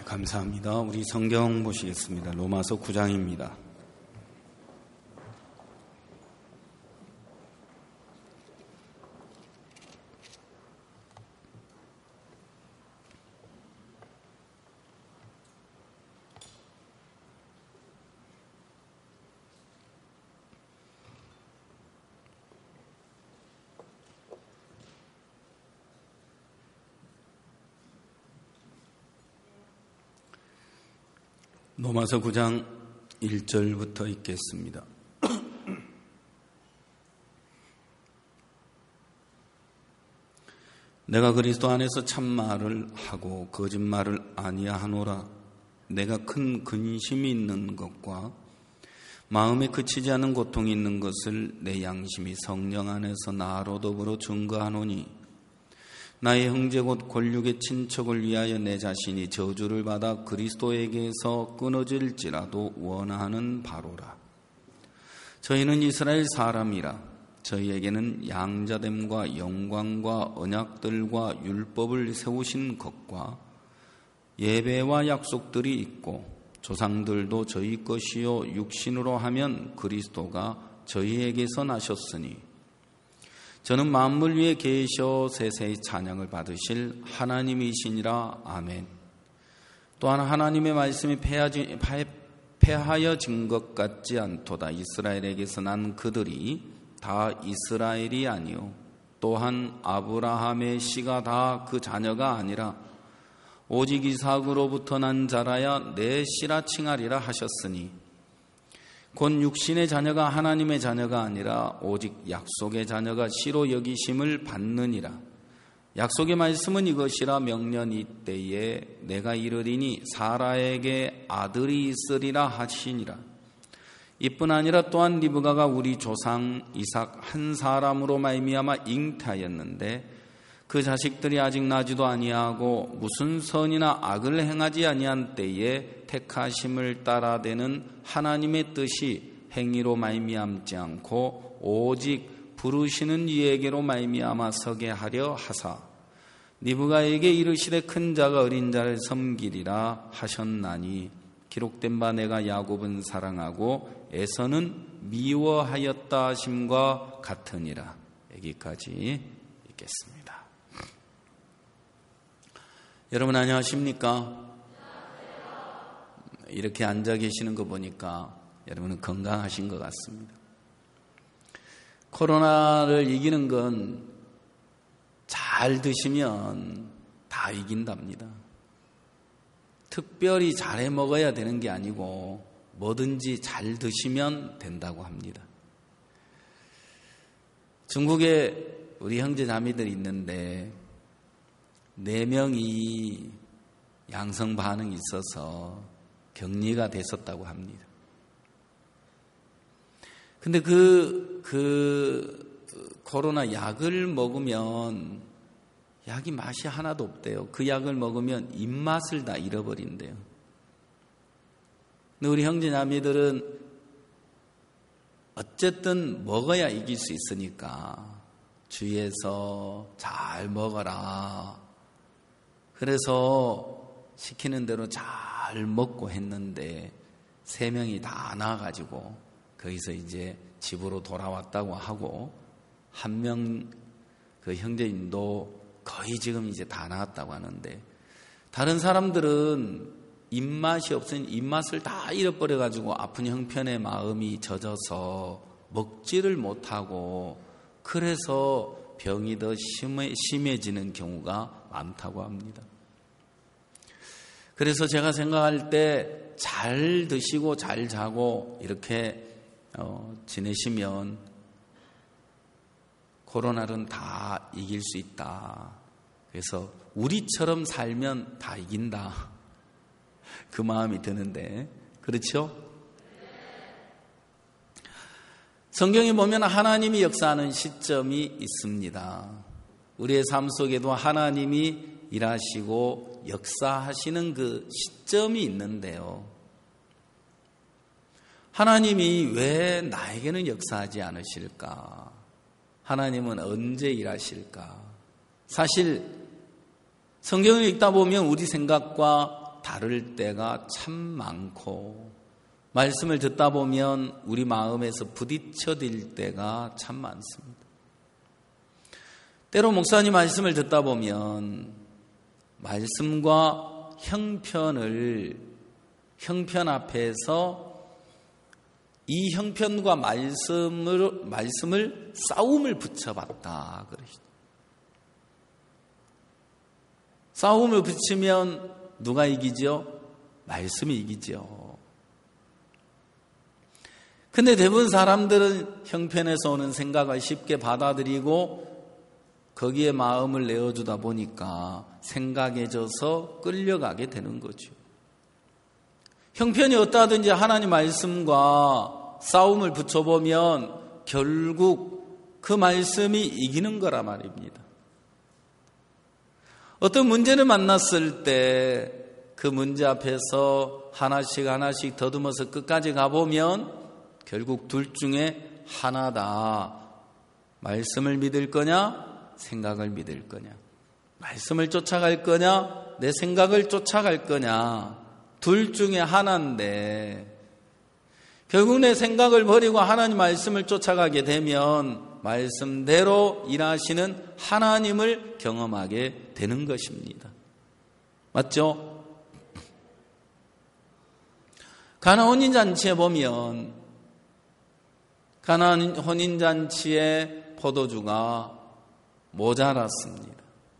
감사합니다. 우리 성경 보시겠습니다. 로마서 9장입니다. 로마서 9장 1절부터 읽겠습니다. 내가 그리스도 안에서 참말을 하고 거짓말을 아니하노라. 내가 큰 근심이 있는 것과 마음에 그치지 않은 고통이 있는 것을 내 양심이 성령 안에서 나로 더불어 증거하노니 나의 형제 곧 권력의 친척을 위하여 내 자신이 저주를 받아 그리스도에게서 끊어질지라도 원하는 바로라. 저희는 이스라엘 사람이라. 저희에게는 양자됨과 영광과 언약들과 율법을 세우신 것과 예배와 약속들이 있고 조상들도 저희 것이요 육신으로 하면 그리스도가 저희에게서 나셨으니 저는 만물 위에 계셔 세세히 찬양을 받으실 하나님이시니라. 아멘. 또한 하나님의 말씀이 폐하여진 것 같지 않도다. 이스라엘에게서 난 그들이 다 이스라엘이 아니요 또한 아브라함의 씨가 다 그 자녀가 아니라 오직 이삭으로부터 난 자라야 내 씨라 칭하리라 하셨으니 곧 육신의 자녀가 하나님의 자녀가 아니라 오직 약속의 자녀가 씨로 여기심을 받느니라. 약속의 말씀은 이것이라. 명년 이때에 내가 이르리니 사라에게 아들이 있으리라 하시니라. 이뿐 아니라 또한 리브가가 우리 조상 이삭 한 사람으로 말미암아 잉태하였는데 그 자식들이 아직 나지도 아니하고 무슨 선이나 악을 행하지 아니한 때에 택하심을 따라되는 하나님의 뜻이 행위로 말미암지 않고 오직 부르시는 이에게로 말미암아 서게 하려 하사 리브가에게 이르시되 큰 자가 어린 자를 섬기리라 하셨나니 기록된 바 내가 야곱은 사랑하고 에서는 미워하였다 하심과 같으니라. 여기까지 읽겠습니다. 여러분 안녕하십니까? 이렇게 앉아 계시는 거 보니까 여러분은 건강하신 것 같습니다. 코로나를 이기는 건 잘 드시면 다 이긴답니다. 특별히 잘해 먹어야 되는 게 아니고 뭐든지 잘 드시면 된다고 합니다. 중국에 우리 형제 자매들이 있는데 4명이 양성 반응이 있어서 격리가 됐었다고 합니다. 근데 그 코로나 약을 먹으면 약이 맛이 하나도 없대요. 그 약을 먹으면 입맛을 다 잃어버린대요. 근데 우리 형제자매들은 어쨌든 먹어야 이길 수 있으니까 주위에서 잘 먹어라. 그래서 시키는 대로 잘 먹고 했는데 3명이 다 나와가지고 거기서 이제 집으로 돌아왔다고 하고 1명 그 형제님도 거의 지금 이제 다 나왔다고 하는데 다른 사람들은 입맛이 없으니 입맛을 다 잃어버려가지고 아픈 형편에 마음이 젖어서 먹지를 못하고 그래서 병이 더 심해지는 경우가 많다고 합니다. 그래서 제가 생각할 때 잘 드시고 잘 자고 이렇게 지내시면 코로나는 다 이길 수 있다. 그래서 우리처럼 살면 다 이긴다. 그 마음이 드는데 그렇죠? 성경에 보면 하나님이 역사하는 시점이 있습니다. 우리의 삶 속에도 하나님이 일하시고 역사하시는 그 시점이 있는데요. 하나님이 왜 나에게는 역사하지 않으실까? 하나님은 언제 일하실까? 사실 성경을 읽다 보면 우리 생각과 다를 때가 참 많고 말씀을 듣다 보면 우리 마음에서 부딪혀질 때가 참 많습니다. 때로 목사님 말씀을 듣다 보면 말씀과 형편 앞에서 이 형편과 말씀을 싸움을 붙여봤다 그러시죠. 싸움을 붙이면 누가 이기죠? 말씀이 이기죠. 근데 대부분 사람들은 형편에서 오는 생각을 쉽게 받아들이고 거기에 마음을 내어주다 보니까 생각에 져서 끌려가게 되는 거죠. 형편이 어떠하든지 하나님 말씀과 싸움을 붙여보면 결국 그 말씀이 이기는 거라 말입니다. 어떤 문제를 만났을 때 그 문제 앞에서 하나씩 더듬어서 끝까지 가보면 결국 둘 중에 하나다. 말씀을 믿을 거냐? 생각을 믿을 거냐? 말씀을 쫓아갈 거냐? 내 생각을 쫓아갈 거냐? 둘 중에 하나인데 결국 내 생각을 버리고 하나님 말씀을 쫓아가게 되면 말씀대로 일하시는 하나님을 경험하게 되는 것입니다. 맞죠? 가나 혼인잔치에 보면 가나 혼인잔치에 포도주가 모자랐습니다.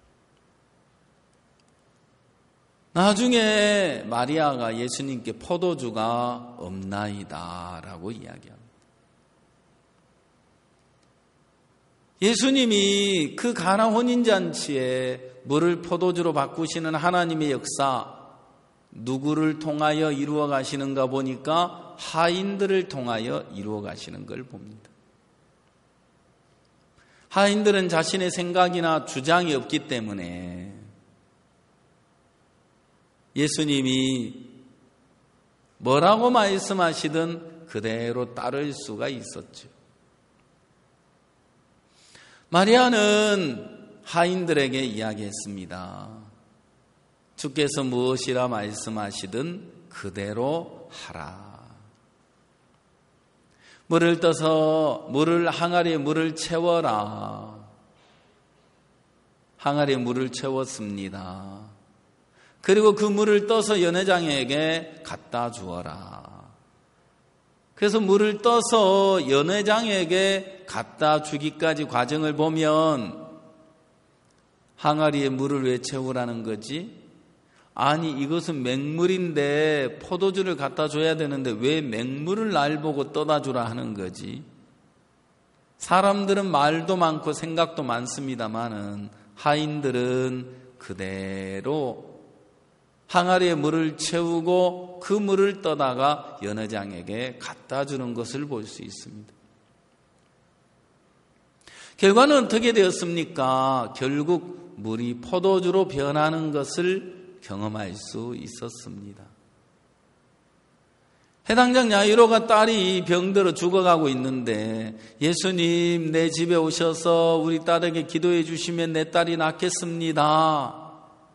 나중에 마리아가 예수님께 포도주가 없나이다 라고 이야기합니다. 예수님이 그 가나 혼인잔치에 물을 포도주로 바꾸시는 하나님의 역사 누구를 통하여 이루어 가시는가 보니까 하인들을 통하여 이루어 가시는 걸 봅니다. 하인들은 자신의 생각이나 주장이 없기 때문에 예수님이 뭐라고 말씀하시든 그대로 따를 수가 있었죠. 마리아는 하인들에게 이야기했습니다. 주께서 무엇이라 말씀하시든 그대로 하라. 물을 떠서 항아리에 물을 채워라. 항아리에 물을 채웠습니다. 그리고 그 물을 떠서 연회장에게 갖다 주어라. 그래서 물을 떠서 연회장에게 갖다 주기까지 과정을 보면 항아리에 물을 왜 채우라는 거지? 아니 이것은 맹물인데 포도주를 갖다 줘야 되는데 왜 맹물을 날 보고 떠다 주라 하는 거지? 사람들은 말도 많고 생각도 많습니다마는 하인들은 그대로 항아리에 물을 채우고 그 물을 떠다가 연회장에게 갖다 주는 것을 볼 수 있습니다. 결과는 어떻게 되었습니까? 결국 물이 포도주로 변하는 것을 경험할 수 있었습니다. 해당장 야이로가 딸이 병들어 죽어가고 있는데 예수님 내 집에 오셔서 우리 딸에게 기도해 주시면 내 딸이 낫겠습니다.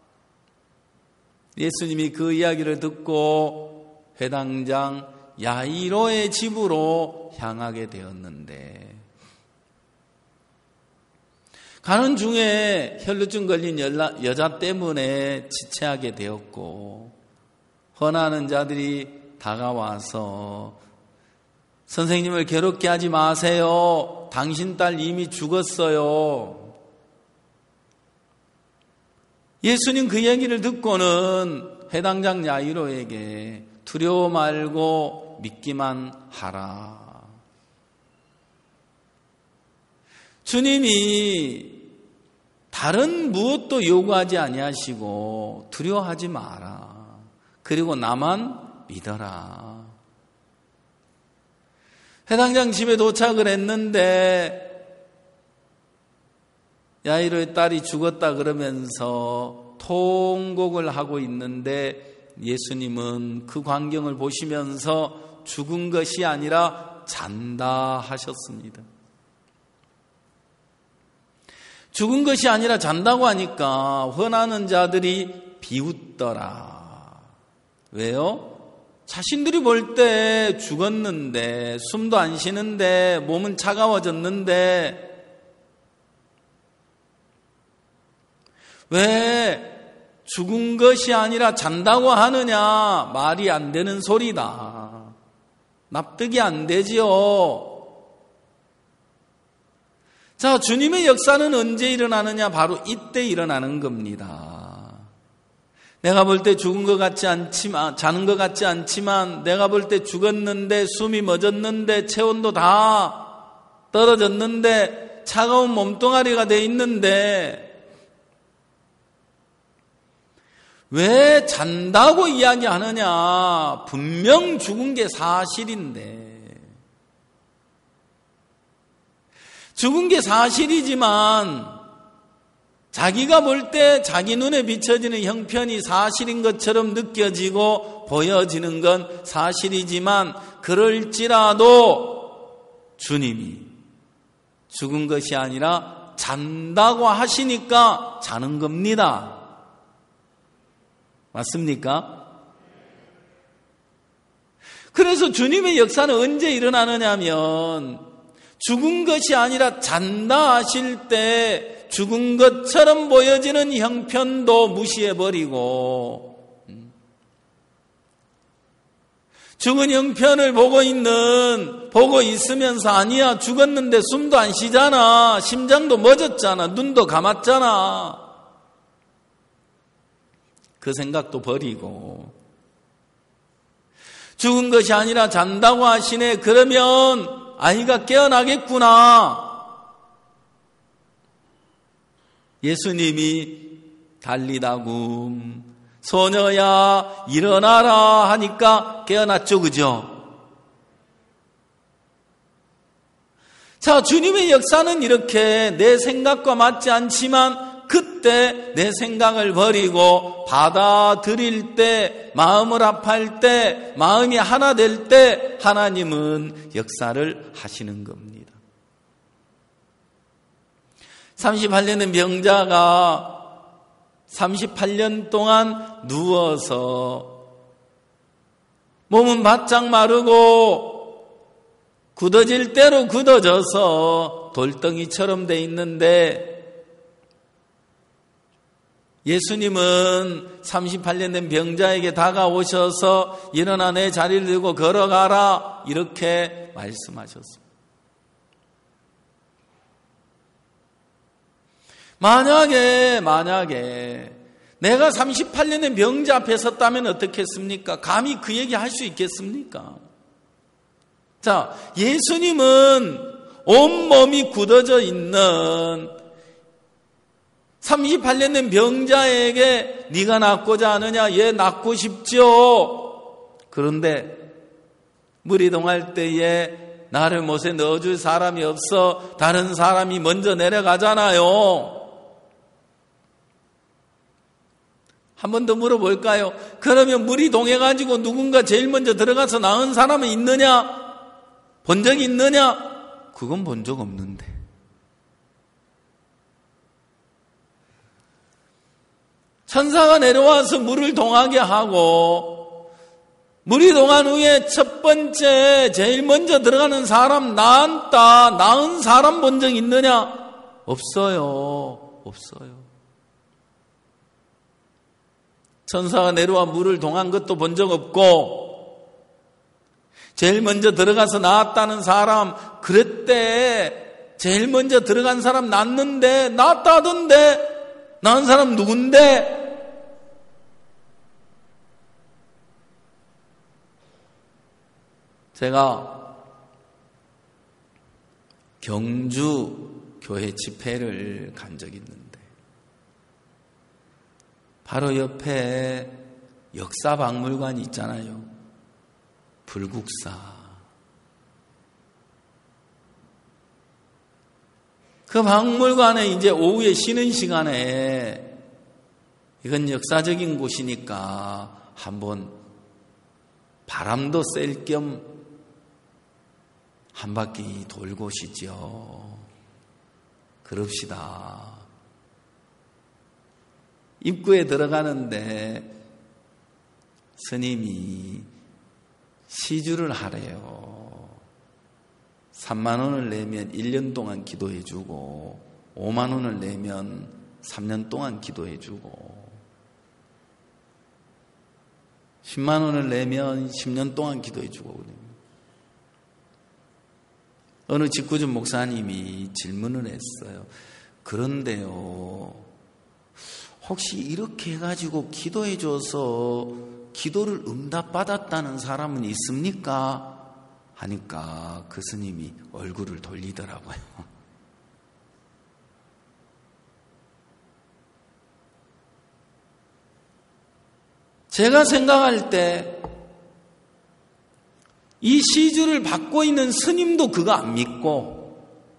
예수님이 그 이야기를 듣고 해당장 야이로의 집으로 향하게 되었는데 가는 중에 혈루증 걸린 여자 때문에 지체하게 되었고 헌하는 자들이 다가와서 선생님을 괴롭게 하지 마세요. 당신 딸 이미 죽었어요. 예수님 그 얘기를 듣고는 해당장 야이로에게 두려워 말고 믿기만 하라. 주님이 다른 무엇도 요구하지 아니하시고 두려워하지 마라. 그리고 나만 믿어라. 해당장 집에 도착을 했는데 야이로의 딸이 죽었다 그러면서 통곡을 하고 있는데 예수님은 그 광경을 보시면서 죽은 것이 아니라 잔다 하셨습니다. 죽은 것이 아니라 잔다고 하니까 헌하는 자들이 비웃더라. 왜요? 자신들이 볼 때 죽었는데, 숨도 안 쉬는데, 몸은 차가워졌는데, 왜 죽은 것이 아니라 잔다고 하느냐? 말이 안 되는 소리다. 납득이 안 되지요. 자, 주님의 역사는 언제 일어나느냐? 바로 이때 일어나는 겁니다. 내가 볼 때 죽은 것 같지 않지만, 자는 것 같지 않지만, 내가 볼 때 죽었는데, 숨이 멎었는데, 체온도 다 떨어졌는데, 차가운 몸뚱아리가 돼 있는데, 왜 잔다고 이야기하느냐? 분명 죽은 게 사실인데. 죽은 게 사실이지만 자기가 볼 때 자기 눈에 비춰지는 형편이 사실인 것처럼 느껴지고 보여지는 건 사실이지만 그럴지라도 주님이 죽은 것이 아니라 잔다고 하시니까 자는 겁니다. 맞습니까? 그래서 주님의 역사는 언제 일어나느냐면 죽은 것이 아니라 잔다 하실 때 죽은 것처럼 보여지는 형편도 무시해버리고 죽은 형편을 보고 있으면서 아니야 죽었는데 숨도 안 쉬잖아 심장도 멎었잖아 눈도 감았잖아 그 생각도 버리고 죽은 것이 아니라 잔다고 하시네. 그러면 아이가 깨어나겠구나. 예수님이 달리다굼 소녀야 일어나라 하니까 깨어났죠. 그죠? 자, 주님의 역사는 이렇게 내 생각과 맞지 않지만 그때 내 생각을 버리고 받아들일 때, 마음을 합할 때, 마음이 하나 될 때 하나님은 역사를 하시는 겁니다. 38년 된 병자가 38년 동안 누워서 몸은 바짝 마르고 굳어질 대로 굳어져서 돌덩이처럼 돼 있는데 예수님은 38년 된 병자에게 다가오셔서 일어나 내 자리를 들고 걸어가라 이렇게 말씀하셨습니다. 만약에 내가 38년 된 병자 앞에 섰다면 어떻겠습니까? 감히 그 얘기 할 수 있겠습니까? 자, 예수님은 온몸이 굳어져 있는 38년 된 병자에게 네가 낫고자 하느냐? 얘 낫고 싶죠. 그런데 물 이동할 때에 나를 못에 넣어줄 사람이 없어 다른 사람이 먼저 내려가잖아요. 한 번 더 물어볼까요? 그러면 물이 동해가지고 누군가 제일 먼저 들어가서 나은 사람은 있느냐? 본 적이 있느냐? 그건 본 적 없는데. 천사가 내려와서 물을 동하게 하고 물이 동한 후에 첫 번째 제일 먼저 들어가는 사람 나은 사람 본 적 있느냐? 없어요. 천사가 내려와 물을 동한 것도 본 적 없고 제일 먼저 들어가서 나았다는 사람 그랬대. 제일 먼저 들어간 사람 낫는데 낫다던데 나은 사람 누군데? 제가 경주 교회 집회를 간 적이 있는데 바로 옆에 역사박물관이 있잖아요. 불국사. 그 박물관에 이제 오후에 쉬는 시간에 이건 역사적인 곳이니까 한번 바람도 쐴 겸 한 바퀴 돌고 오시죠. 그럽시다. 입구에 들어가는데 스님이 시주를 하래요. 3만 원을 내면 1년 동안 기도해주고 5만 원을 내면 3년 동안 기도해주고 10만 원을 내면 10년 동안 기도해주고. 어느 직구준 목사님이 질문을 했어요. 그런데요, 혹시 이렇게 해가지고 기도해줘서 기도를 응답받았다는 사람은 있습니까? 하니까 그 스님이 얼굴을 돌리더라고요. 제가 생각할 때 이 시주를 받고 있는 스님도 그거 안 믿고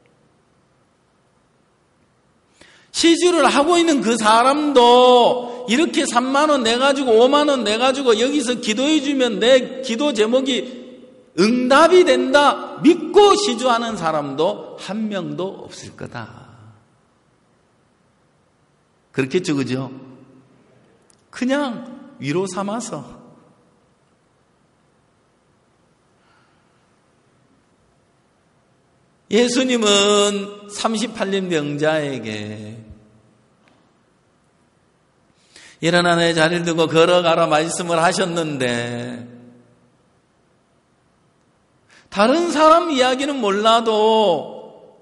시주를 하고 있는 그 사람도 이렇게 3만 원 내가지고 5만 원 내가지고 여기서 기도해 주면 내 기도 제목이 응답이 된다 믿고 시주하는 사람도 한 명도 없을 거다. 그렇겠죠, 그죠? 그냥 위로 삼아서. 예수님은 38년 병자에게 일어나 내 자리를 두고 걸어가라 말씀을 하셨는데 다른 사람 이야기는 몰라도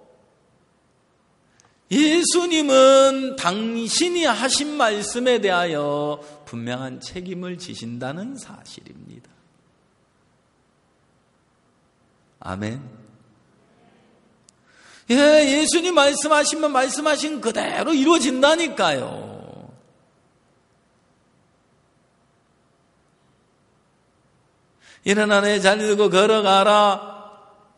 예수님은 당신이 하신 말씀에 대하여 분명한 책임을 지신다는 사실입니다. 아멘. 예, 예수님 말씀하시면 말씀하신 그대로 이루어진다니까요. 일어나 내 자리 두고 걸어가라.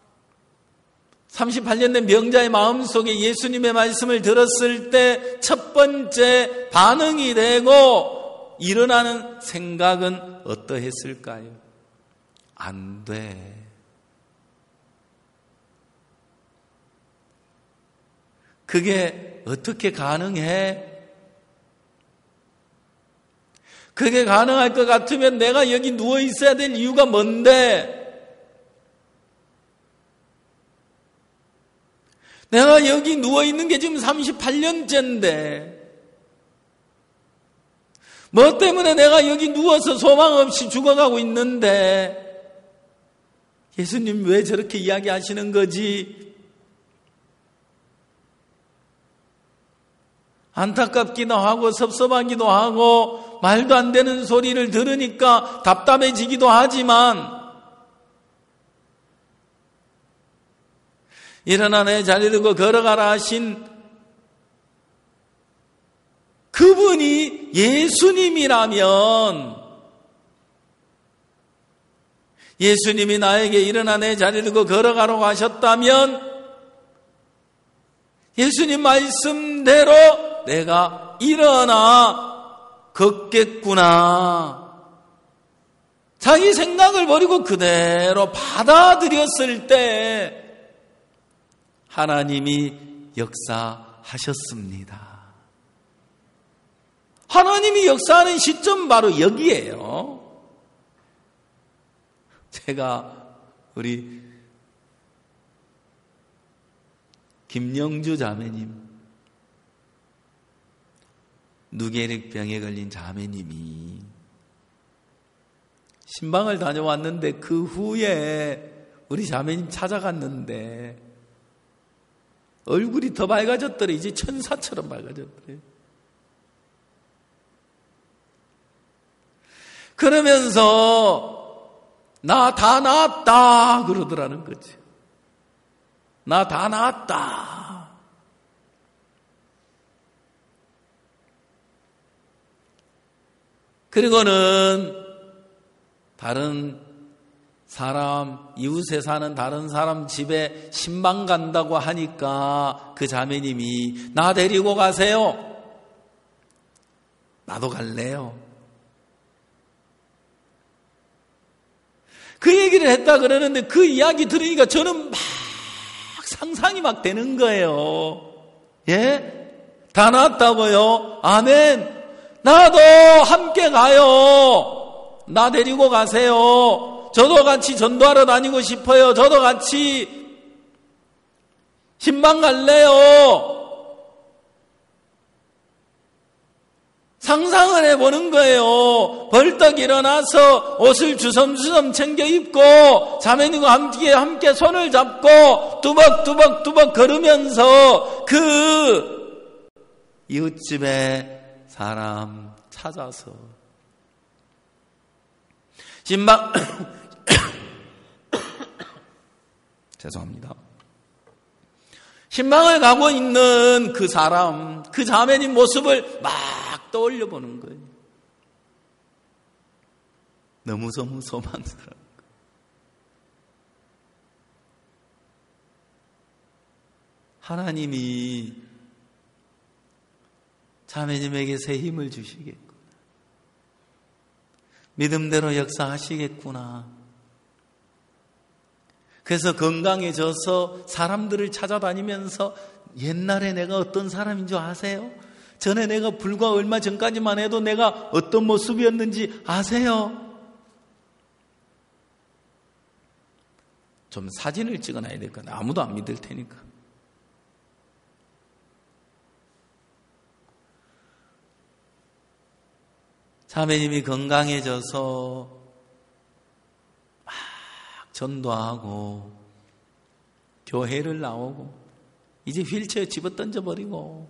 38년 된 병자의 마음속에 예수님의 말씀을 들었을 때 첫 번째 반응이 되고 일어나는 생각은 어떠했을까요? 안 돼. 그게 어떻게 가능해? 그게 가능할 것 같으면 내가 여기 누워 있어야 될 이유가 뭔데? 내가 여기 누워 있는 게 지금 38년째인데 뭐 때문에 내가 여기 누워서 소망 없이 죽어가고 있는데 예수님 왜 저렇게 이야기하시는 거지? 안타깝기도 하고 섭섭하기도 하고 말도 안 되는 소리를 들으니까 답답해지기도 하지만 일어나 내 자리 두고 걸어가라 하신 그분이 예수님이라면 예수님이 나에게 일어나 내 자리 두고 걸어가라고 하셨다면 예수님 말씀대로 내가 일어나 걷겠구나. 자기 생각을 버리고 그대로 받아들였을 때 하나님이 역사하셨습니다. 하나님이 역사하는 시점 바로 여기에요. 제가 우리 김영주 자매님, 누게릭병에 걸린 자매님이 신방을 다녀왔는데 그 후에 우리 자매님 찾아갔는데 얼굴이 더 밝아졌더래. 이제 천사처럼 밝아졌더래. 그러면서 나 다 나았다 그러더라는 거지. 나 다 나았다. 그리고는 다른 사람, 이웃에 사는 다른 사람 집에 신방 간다고 하니까 그 자매님이 나 데리고 가세요. 나도 갈래요. 그 얘기를 했다 그러는데 그 이야기 들으니까 저는 막 상상이 막 되는 거예요. 예? 다 나았다고요? 아멘. 나도 함께 가요. 나 데리고 가세요. 저도 같이 전도하러 다니고 싶어요. 저도 같이 신방 갈래요. 상상을 해보는 거예요. 벌떡 일어나서 옷을 주섬주섬 챙겨 입고 자매님과 함께 손을 잡고 뚜벅뚜벅 걸으면서 그 이웃집에 사람 찾아서 신방 죄송합니다. 신방을 가고 있는 그 사람, 그 자매님 모습을 막 떠올려 보는 거예요. 너무 소망스러운 거예요. 하나님이 자매님에게 새 힘을 주시겠구나. 믿음대로 역사하시겠구나. 그래서 건강해져서 사람들을 찾아다니면서 옛날에 내가 어떤 사람인 줄 아세요? 전에 내가 불과 얼마 전까지만 해도 내가 어떤 모습이었는지 아세요? 좀 사진을 찍어놔야 될 거야. 아무도 안 믿을 테니까. 자매님이 건강해져서 막 전도하고 교회를 나오고 이제 휠체어 집어던져버리고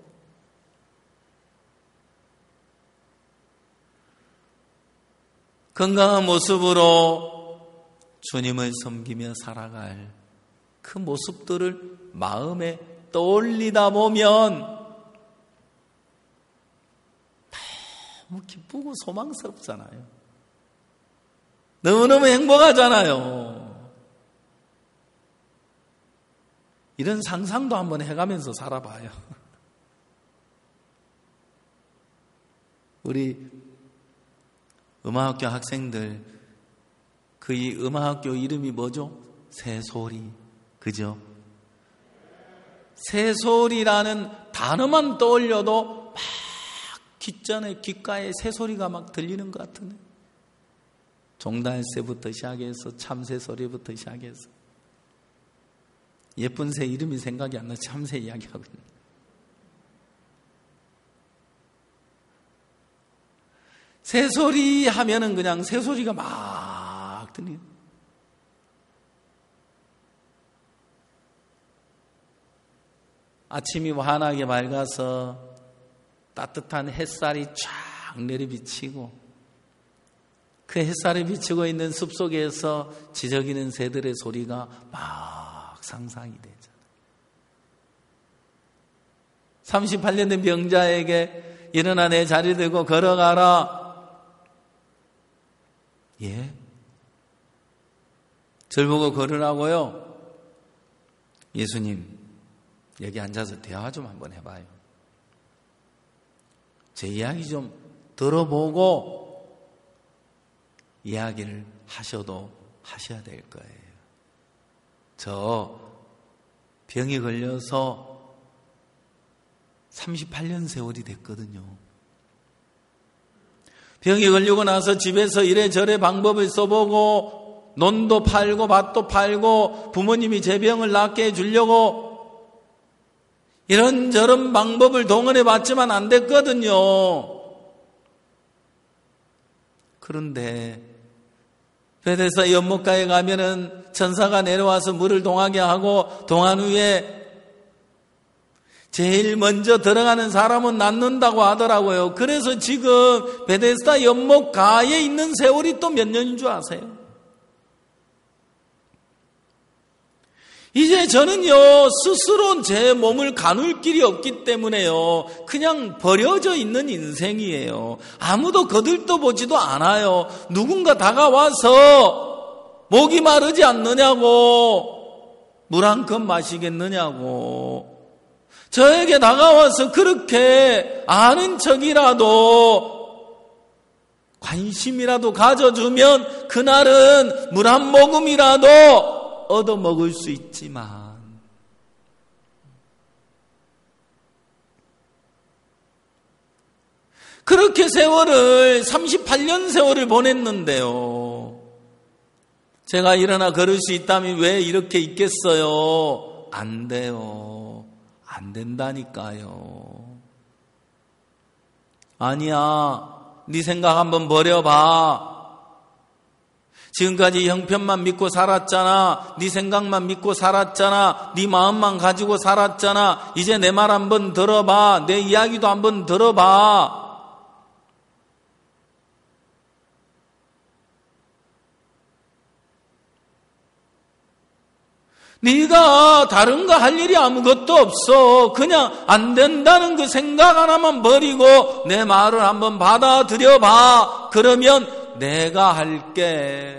건강한 모습으로 주님을 섬기며 살아갈 그 모습들을 마음에 떠올리다 보면 너무 기쁘고 소망스럽잖아요. 너무너무 행복하잖아요. 이런 상상도 한번 해가면서 살아봐요. 우리 음악학교 학생들, 그 이 음악학교 이름이 뭐죠? 새소리. 그죠? 새소리라는 단어만 떠올려도 막 귓전에 귓가에 새소리가 막 들리는 것 같은데. 종달새부터 시작해서 참새소리부터 시작해서 예쁜 새 이름이 생각이 안 나서 참새 이야기하고 있는. 새소리 하면은 그냥 새소리가 막 들리는. 아침이 환하게 맑아서 따뜻한 햇살이 쫙 내리비치고 그 햇살이 비치고 있는 숲속에서 지저귀는 새들의 소리가 막 상상이 되잖아요. 38년 된 병자에게 일어나 내 자리 들고 걸어가라. 예? 절 보고 걸으라고요? 예수님, 여기 앉아서 대화 좀 한번 해봐요. 제 이야기 좀 들어보고 이야기를 하셔야 될 거예요. 저 병이 걸려서 38년 세월이 됐거든요. 병이 걸리고 나서 집에서 이래저래 방법을 써보고 논도 팔고 밭도 팔고 부모님이 제 병을 낫게 해주려고 이런저런 방법을 동원해 봤지만 안 됐거든요. 그런데 베데스다 연못가에 가면은 천사가 내려와서 물을 동하게 하고 동한 후에 제일 먼저 들어가는 사람은 낫는다고 하더라고요. 그래서 지금 베데스다 연못가에 있는 세월이 또 몇 년인 줄 아세요? 이제 저는요, 스스로 제 몸을 가눌 길이 없기 때문에요, 그냥 버려져 있는 인생이에요. 아무도 거들떠 보지도 않아요. 누군가 다가와서 목이 마르지 않느냐고, 물 한 컵 마시겠느냐고, 저에게 다가와서 그렇게 아는 척이라도 관심이라도 가져주면 그날은 물 한 모금이라도 얻어 먹을 수 있지만 그렇게 38년 세월을 보냈는데요. 제가 일어나 걸을 수 있다면 왜 이렇게 있겠어요? 안 돼요. 안 된다니까요. 아니야. 네 생각 한번 버려봐. 지금까지 형편만 믿고 살았잖아. 네 생각만 믿고 살았잖아. 네 마음만 가지고 살았잖아. 이제 내 말 한번 들어봐. 내 이야기도 한번 들어봐. 네가 다른 거 할 일이 아무것도 없어. 그냥 안 된다는 그 생각 하나만 버리고 내 말을 한번 받아들여 봐. 그러면 내가 할게.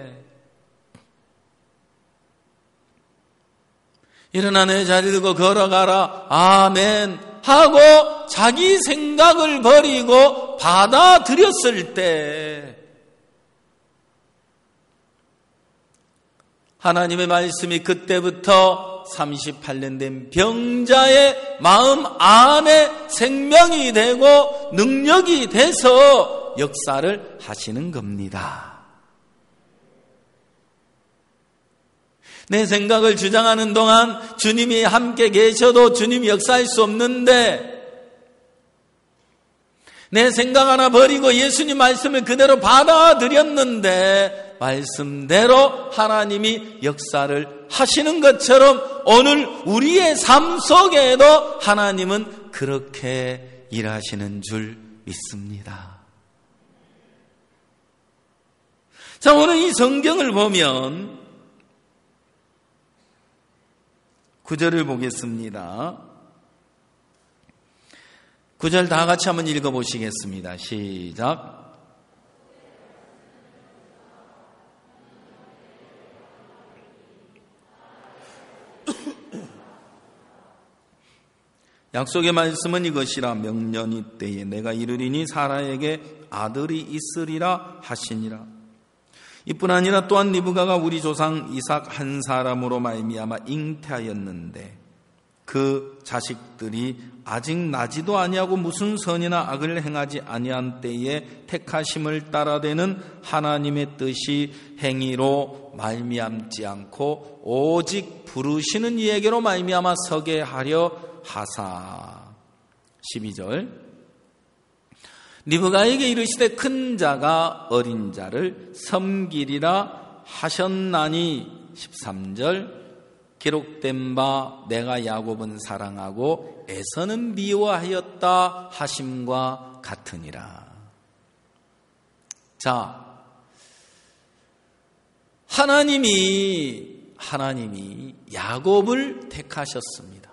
일어나 내 자리 들고 걸어가라. 아멘 하고 자기 생각을 버리고 받아들였을 때 하나님의 말씀이 그때부터 38년 된 병자의 마음 안에 생명이 되고 능력이 돼서 역사를 하시는 겁니다. 내 생각을 주장하는 동안 주님이 함께 계셔도 주님이 역사할 수 없는데 내 생각 하나 버리고 예수님 말씀을 그대로 받아들였는데 말씀대로 하나님이 역사를 하시는 것처럼 오늘 우리의 삶 속에도 하나님은 그렇게 일하시는 줄 믿습니다. 자, 오늘 이 성경을 보면 9절을 보겠습니다. 9절 다 같이 한번 읽어보시겠습니다. 시작. 약속의 말씀은 이것이라. 명년이 때에 내가 이르리니 사라에게 아들이 있으리라 하시니라. 이뿐 아니라 또한 리브가가 우리 조상 이삭 한 사람으로 말미암아 잉태하였는데 그 자식들이 아직 나지도 아니하고 무슨 선이나 악을 행하지 아니한 때에 택하심을 따라되는 하나님의 뜻이 행위로 말미암지 않고 오직 부르시는 이에게로 말미암아 서게 하려 하사. 12절. 리브가에게 이르시되 큰 자가 어린 자를 섬기리라 하셨나니. 13절. 기록된 바 내가 야곱은 사랑하고 에서는 미워하였다 하심과 같으니라. 자, 하나님이 야곱을 택하셨습니다.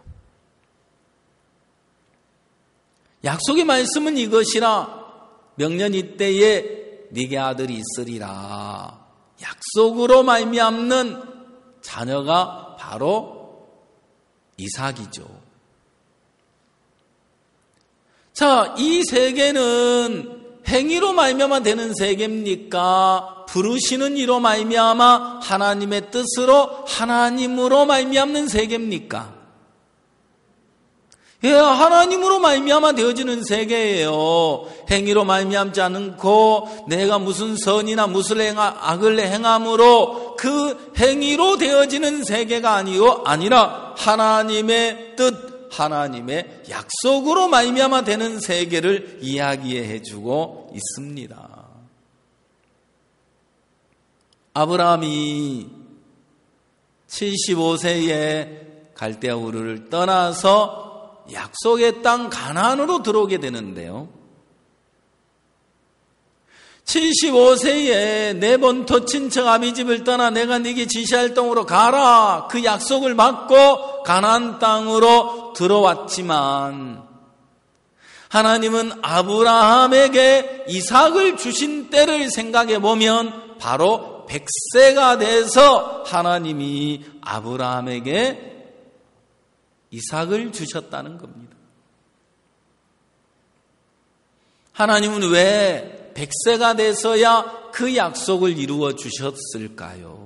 약속의 말씀은 이것이라. 명년 이때에 네게 아들이 있으리라. 약속으로 말미암는 자녀가 바로 이삭이죠. 자, 이 세계는 행위로 말미암아 되는 세계입니까? 부르시는 이로 말미암아 하나님의 뜻으로 하나님으로 말미암는 세계입니까? 예, 하나님으로 말미암아 되어지는 세계예요. 행위로 말미암지 않고 내가 무슨 선이나 무슨 악을 행함으로 그 행위로 되어지는 세계가 아니라 하나님의 뜻, 하나님의 약속으로 말미암아 되는 세계를 이야기해 주고 있습니다. 아브라함이 75세에 갈대아 우르를 떠나서 약속의 땅 가나안으로 들어오게 되는데요. 75세에 내 본토 친척 아비집을 떠나 내가 네게 지시할 땅으로 가라. 그 약속을 받고 가나안 땅으로 들어왔지만 하나님은 아브라함에게 이삭을 주신 때를 생각해 보면 바로 100세가 돼서 하나님이 아브라함에게 이삭을 주셨다는 겁니다. 하나님은 왜 100세가 돼서야 그 약속을 이루어 주셨을까요?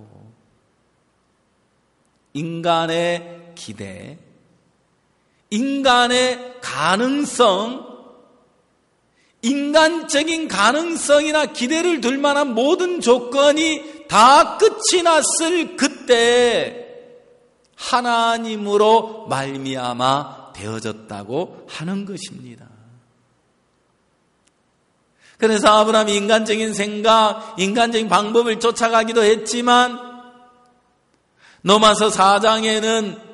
인간의 기대, 인간의 가능성, 인간적인 가능성이나 기대를 둘 만한 모든 조건이 다 끝이 났을 그때 하나님으로 말미암아 되어졌다고 하는 것입니다. 그래서 아브라함이 인간적인 생각, 인간적인 방법을 쫓아가기도 했지만 로마서 4장에는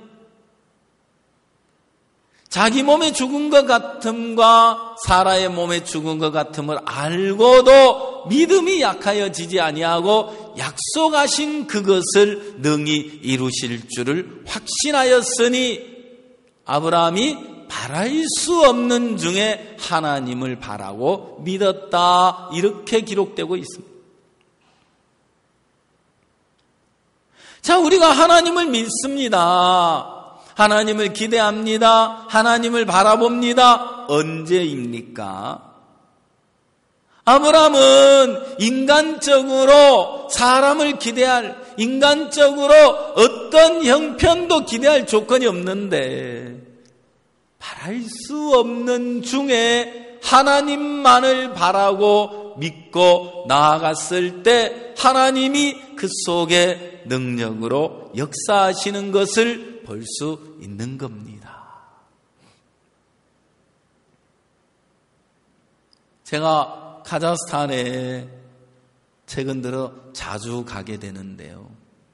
자기 몸에 죽은 것 같음과 사라의 몸에 죽은 것 같음을 알고도 믿음이 약하여지지 아니하고 약속하신 그것을 능히 이루실 줄을 확신하였으니 아브라함이 바랄 수 없는 중에 하나님을 바라고 믿었다. 이렇게 기록되고 있습니다. 자, 우리가 하나님을 믿습니다. 하나님을 기대합니다. 하나님을 바라봅니다. 언제입니까? 아브라함은 인간적으로 사람을 기대할, 인간적으로 어떤 형편도 기대할 조건이 없는데 바랄 수 없는 중에 하나님만을 바라고 믿고 나아갔을 때 하나님이 그 속에 능력으로 역사하시는 것을 볼 수 있는 겁니다. 제가 카자흐스탄에 최근 들어 자주 가게 되는데요.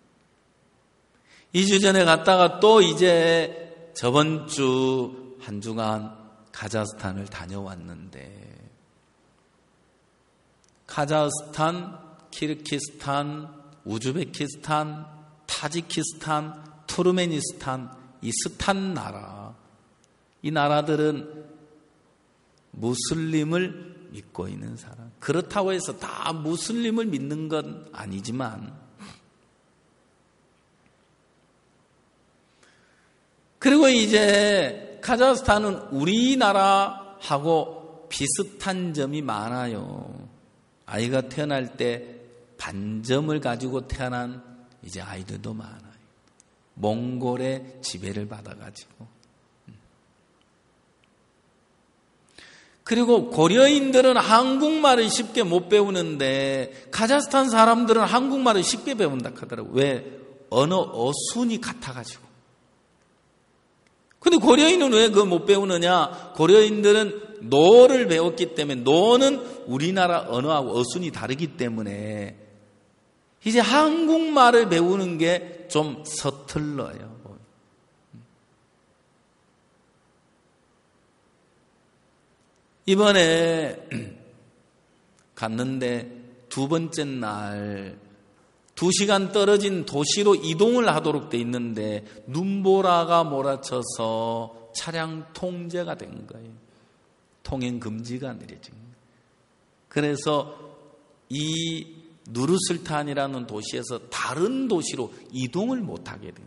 2주 전에 갔다가 또 이제 저번 주 한 주간 카자흐스탄을 다녀왔는데 카자흐스탄, 키르기스탄, 우즈베키스탄, 타지키스탄, 투르메니스탄, 이 스탄 나라, 이 나라들은 무슬림을 믿고 있는 사람. 그렇다고 해서 다 무슬림을 믿는 건 아니지만 그리고 이제 카자흐스탄은 우리나라하고 비슷한 점이 많아요. 아이가 태어날 때 반점을 가지고 태어난 이제 아이들도 많아요. 몽골의 지배를 받아가지고. 그리고 고려인들은 한국말을 쉽게 못 배우는데 카자흐스탄 사람들은 한국말을 쉽게 배운다 하더라고요. 왜? 언어 어순이 같아가지고. 근데 고려인은 왜 그거 못 배우느냐? 고려인들은 노를 배웠기 때문에 노는 우리나라 언어하고 어순이 다르기 때문에 이제 한국말을 배우는 게 좀 서툴러요. 이번에 갔는데 두 번째 날 2시간 떨어진 도시로 이동을 하도록 돼 있는데 눈보라가 몰아쳐서 차량 통제가 된 거예요. 통행 금지가 내려진 거예요. 그래서 이 누르슬탄이라는 도시에서 다른 도시로 이동을 못하게 됩니다.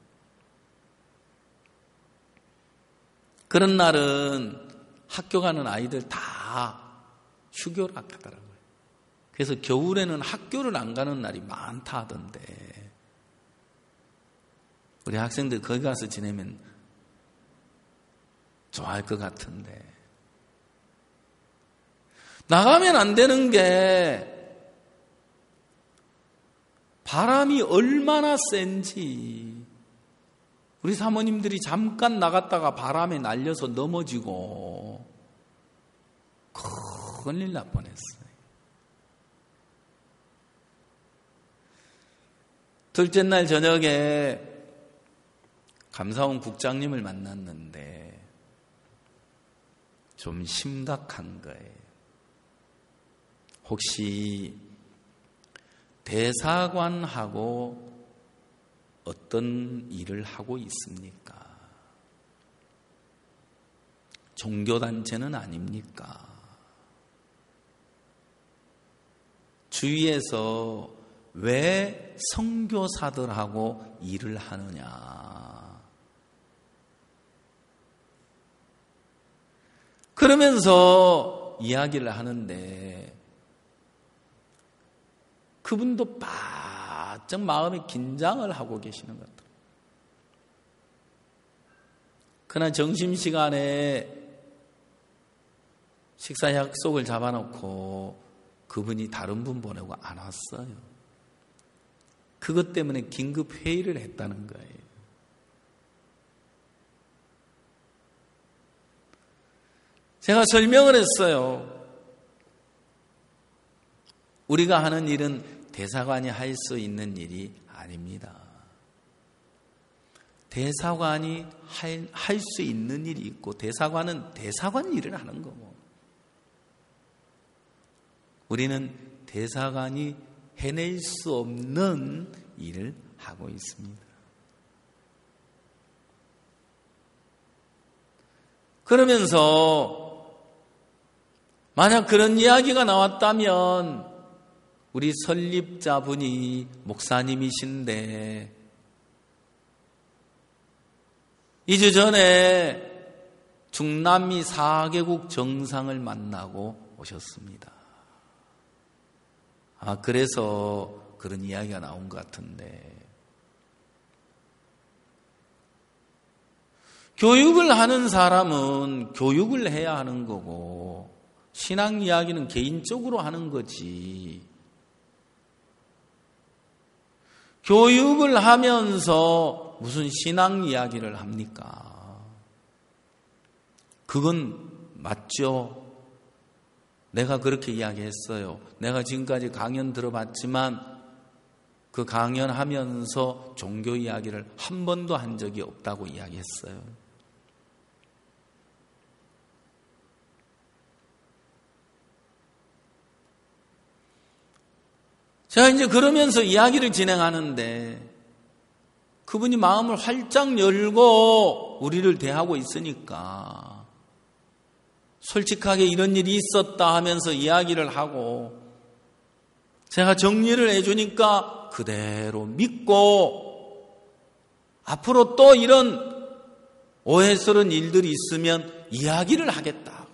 그런 날은 학교 가는 아이들 다 휴교를 하더라고요. 그래서 겨울에는 학교를 안 가는 날이 많다 하던데 우리 학생들 거기 가서 지내면 좋아할 것 같은데 나가면 안 되는 게 바람이 얼마나 센지 우리 사모님들이 잠깐 나갔다가 바람에 날려서 넘어지고 큰일 날 뻔했어요. 둘째 날 저녁에 감사원 국장님을 만났는데 좀 심각한 거예요. 혹시 대사관하고 어떤 일을 하고 있습니까? 종교단체는 아닙니까? 주위에서 왜 선교사들하고 일을 하느냐? 그러면서 이야기를 하는데 그분도 바짝 마음에 긴장을 하고 계시는 것 같아요. 그러나 점심시간에 식사 약속을 잡아놓고 그분이 다른 분 보내고 안 왔어요. 그것 때문에 긴급 회의를 했다는 거예요. 제가 설명을 했어요. 우리가 하는 일은 대사관이 할 수 있는 일이 아닙니다. 대사관이 할 수 있는 일이 있고 대사관은 대사관 일을 하는 거고 우리는 대사관이 해낼 수 없는 일을 하고 있습니다. 그러면서 만약 그런 이야기가 나왔다면 우리 설립자분이 목사님이신데 2주 전에 중남미 4개국 정상을 만나고 오셨습니다. 그래서 그런 이야기가 나온 것 같은데 교육을 하는 사람은 교육을 해야 하는 거고 신앙 이야기는 개인적으로 하는 거지. 교육을 하면서 무슨 신앙 이야기를 합니까? 그건 맞죠. 내가 그렇게 이야기했어요. 내가 지금까지 강연 들어봤지만 그 강연하면서 종교 이야기를 한 번도 한 적이 없다고 이야기했어요. 제가 이제 그러면서 이야기를 진행하는데 그분이 마음을 활짝 열고 우리를 대하고 있으니까 솔직하게 이런 일이 있었다 하면서 이야기를 하고 제가 정리를 해주니까 그대로 믿고 앞으로 또 이런 오해스러운 일들이 있으면 이야기를 하겠다.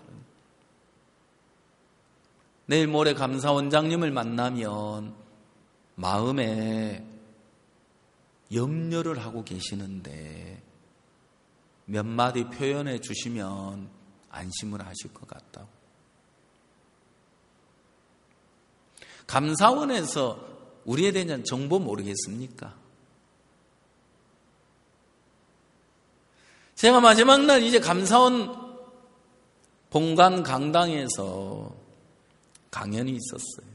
내일 모레 감사원장님을 만나면 마음에 염려를 하고 계시는데 몇 마디 표현해 주시면 안심을 하실 것 같다고. 감사원에서 우리에 대한 정보 모르겠습니까? 제가 마지막 날 이제 감사원 본관 강당에서 강연이 있었어요.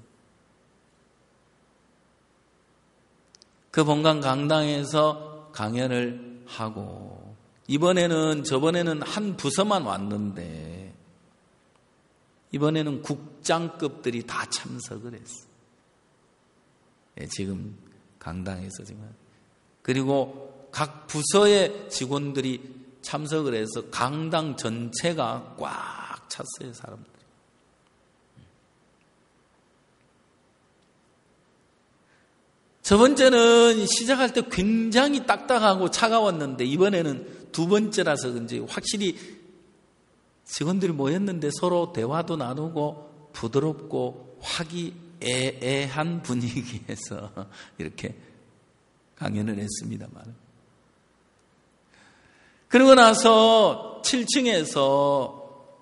그 본관 강당에서 강연을 하고 저번에는 한 부서만 왔는데 이번에는 국장급들이 다 참석을 했어요. 지금 강당에서 지금 그리고 각 부서의 직원들이 참석을 해서 강당 전체가 꽉 찼어요, 사람들. 첫 번째는 시작할 때 굉장히 딱딱하고 차가웠는데 이번에는 두 번째라서 그런지 확실히 직원들이 모였는데 서로 대화도 나누고 부드럽고 화기애애한 분위기에서 이렇게 강연을 했습니다만. 그러고 나서 7층에서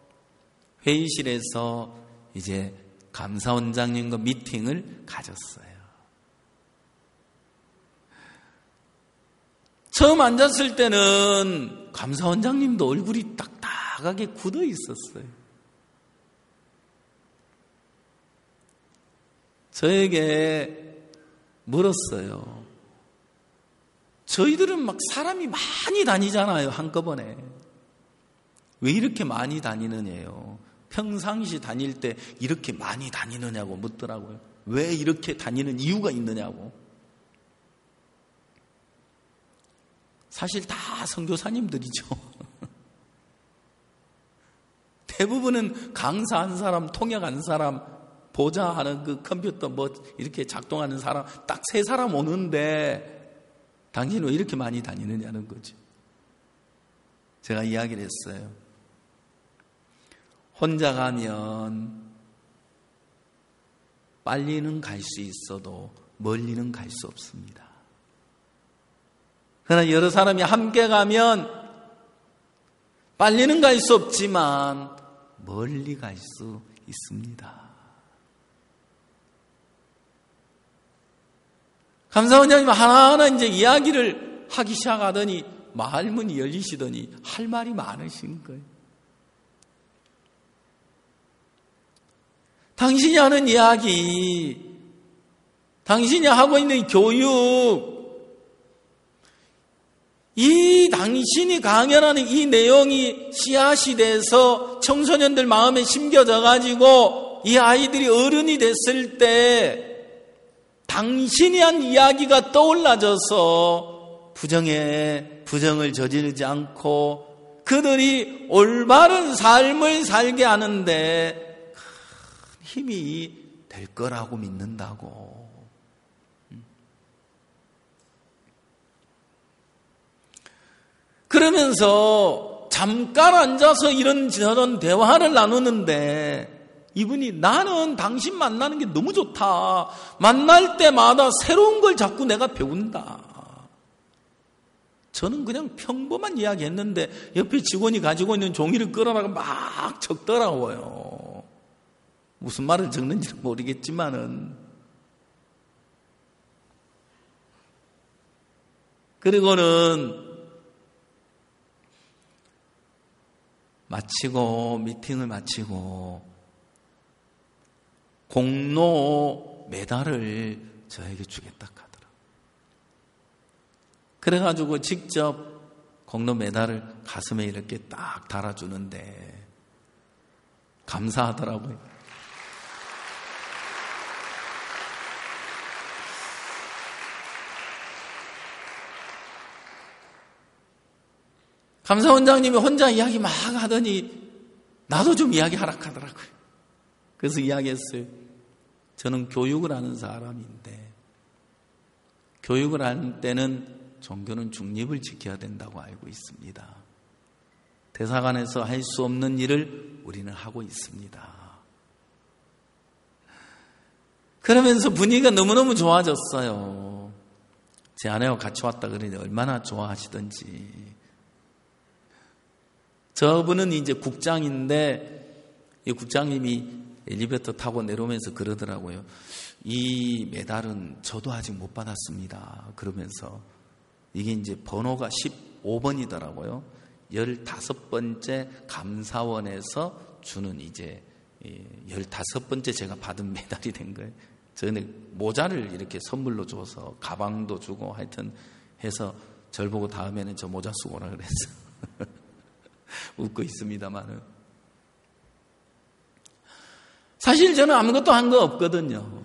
회의실에서 이제 감사원장님과 미팅을 가졌어요. 처음 앉았을 때는 감사원장님도 얼굴이 딱딱하게 굳어 있었어요. 저에게 물었어요. 저희들은 막 사람이 많이 다니잖아요, 한꺼번에. 왜 이렇게 많이 다니느냐요? 평상시 다닐 때 이렇게 많이 다니느냐고 묻더라고요. 왜 이렇게 다니는 이유가 있느냐고. 사실 다 선교사님들이죠. 대부분은 강사한 사람, 통역한 사람, 보좌하는 그 컴퓨터 뭐 이렇게 작동하는 사람 딱 3사람 오는데 당신은 왜 이렇게 많이 다니느냐는 거죠. 제가 이야기를 했어요. 혼자 가면 빨리는 갈 수 있어도 멀리는 갈 수 없습니다. 그러나 여러 사람이 함께 가면 빨리는 갈 수 없지만 멀리 갈 수 있습니다. 감사원장님 하나하나 이제 이야기를 하기 시작하더니 말문이 열리시더니 할 말이 많으신 거예요. 당신이 하는 이야기, 당신이 하고 있는 교육, 이 당신이 강연하는 이 내용이 씨앗이 돼서 청소년들 마음에 심겨져 가지고 이 아이들이 어른이 됐을 때 당신이 한 이야기가 떠올라져서 부정을 저지르지 않고 그들이 올바른 삶을 살게 하는데 큰 힘이 될 거라고 믿는다고. 그러면서 잠깐 앉아서 이런저런 대화를 나누는데 이분이 나는 당신 만나는 게 너무 좋다. 만날 때마다 새로운 걸 자꾸 내가 배운다. 저는 그냥 평범한 이야기 했는데 옆에 직원이 가지고 있는 종이를 끌어다가 막 적더라고요. 무슨 말을 적는지는 모르겠지만은. 그리고는 미팅을 마치고 공로 메달을 저에게 주겠다 하더라. 그래가지고 직접 공로 메달을 가슴에 이렇게 딱 달아주는데 감사하더라고요. 감사원장님이 혼자 이야기 막 하더니 나도 좀 이야기하라 하더라고요. 그래서 이야기했어요. 저는 교육을 하는 사람인데 교육을 할 때는 종교는 중립을 지켜야 된다고 알고 있습니다. 대사관에서 할 수 없는 일을 우리는 하고 있습니다. 그러면서 분위기가 너무너무 좋아졌어요. 제 아내와 같이 왔다 그러니 얼마나 좋아하시던지. 저분은 이제 국장인데 이 국장님이 엘리베이터 타고 내려오면서 그러더라고요. 이 메달은 저도 아직 못 받았습니다. 그러면서 이게 이제 번호가 15번이더라고요. 15번째 감사원에서 주는 이제 15번째 제가 받은 메달이 된 거예요. 저는 모자를 이렇게 선물로 줘서 가방도 주고 하여튼 해서 절 보고 다음에는 저 모자 쓰고 오라 그랬어. 웃고 있습니다만은. 사실 저는 아무것도 한 거 없거든요.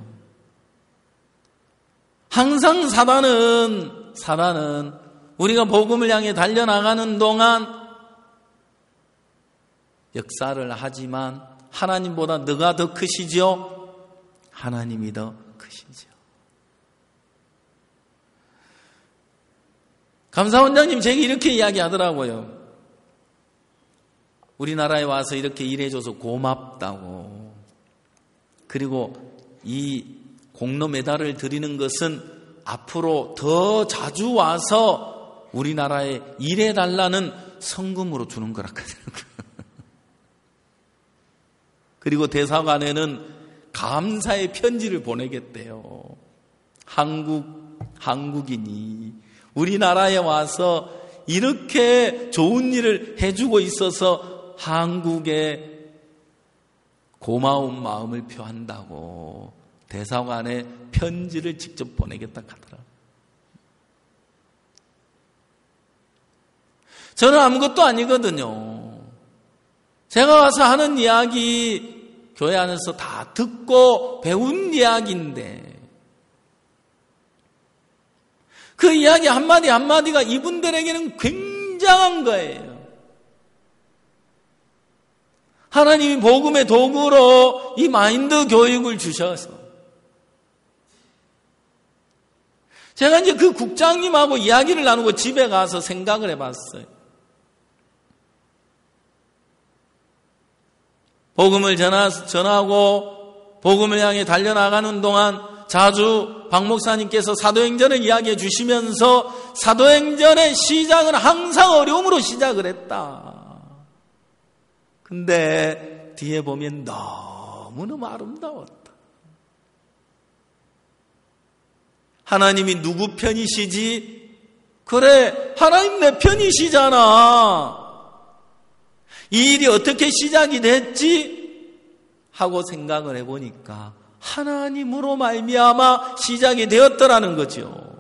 항상 사단은 우리가 복음을 향해 달려나가는 동안 역사를 하지만 하나님보다 너가 더 크시죠? 하나님이 더 크시죠. 감사원장님 제게 이렇게 이야기하더라고요. 우리나라에 와서 이렇게 일해줘서 고맙다고. 그리고 이 공로 메달을 드리는 것은 앞으로 더 자주 와서 우리나라에 일해달라는 성금으로 주는 거라 하더라고요. 그리고 대사관에는 감사의 편지를 보내겠대요. 한국인이 우리나라에 와서 이렇게 좋은 일을 해주고 있어서 한국에 고마운 마음을 표한다고 대사관에 편지를 직접 보내겠다 하더라. 저는 아무것도 아니거든요. 제가 와서 하는 이야기 교회 안에서 다 듣고 배운 이야기인데 그 이야기 한마디 한마디가 이분들에게는 굉장한 거예요. 하나님이 복음의 도구로 이 마인드 교육을 주셔서 제가 이제 그 국장님하고 이야기를 나누고 집에 가서 생각을 해봤어요. 복음을 전하고 복음을 향해 달려나가는 동안 자주 박 목사님께서 사도행전을 이야기해 주시면서 사도행전의 시작은 항상 어려움으로 시작을 했다. 근데 뒤에 보면 너무너무 아름다웠다. 하나님이 누구 편이시지? 그래, 하나님 내 편이시잖아. 이 일이 어떻게 시작이 됐지? 하고 생각을 해보니까 하나님으로 말미암아 시작이 되었더라는 거죠.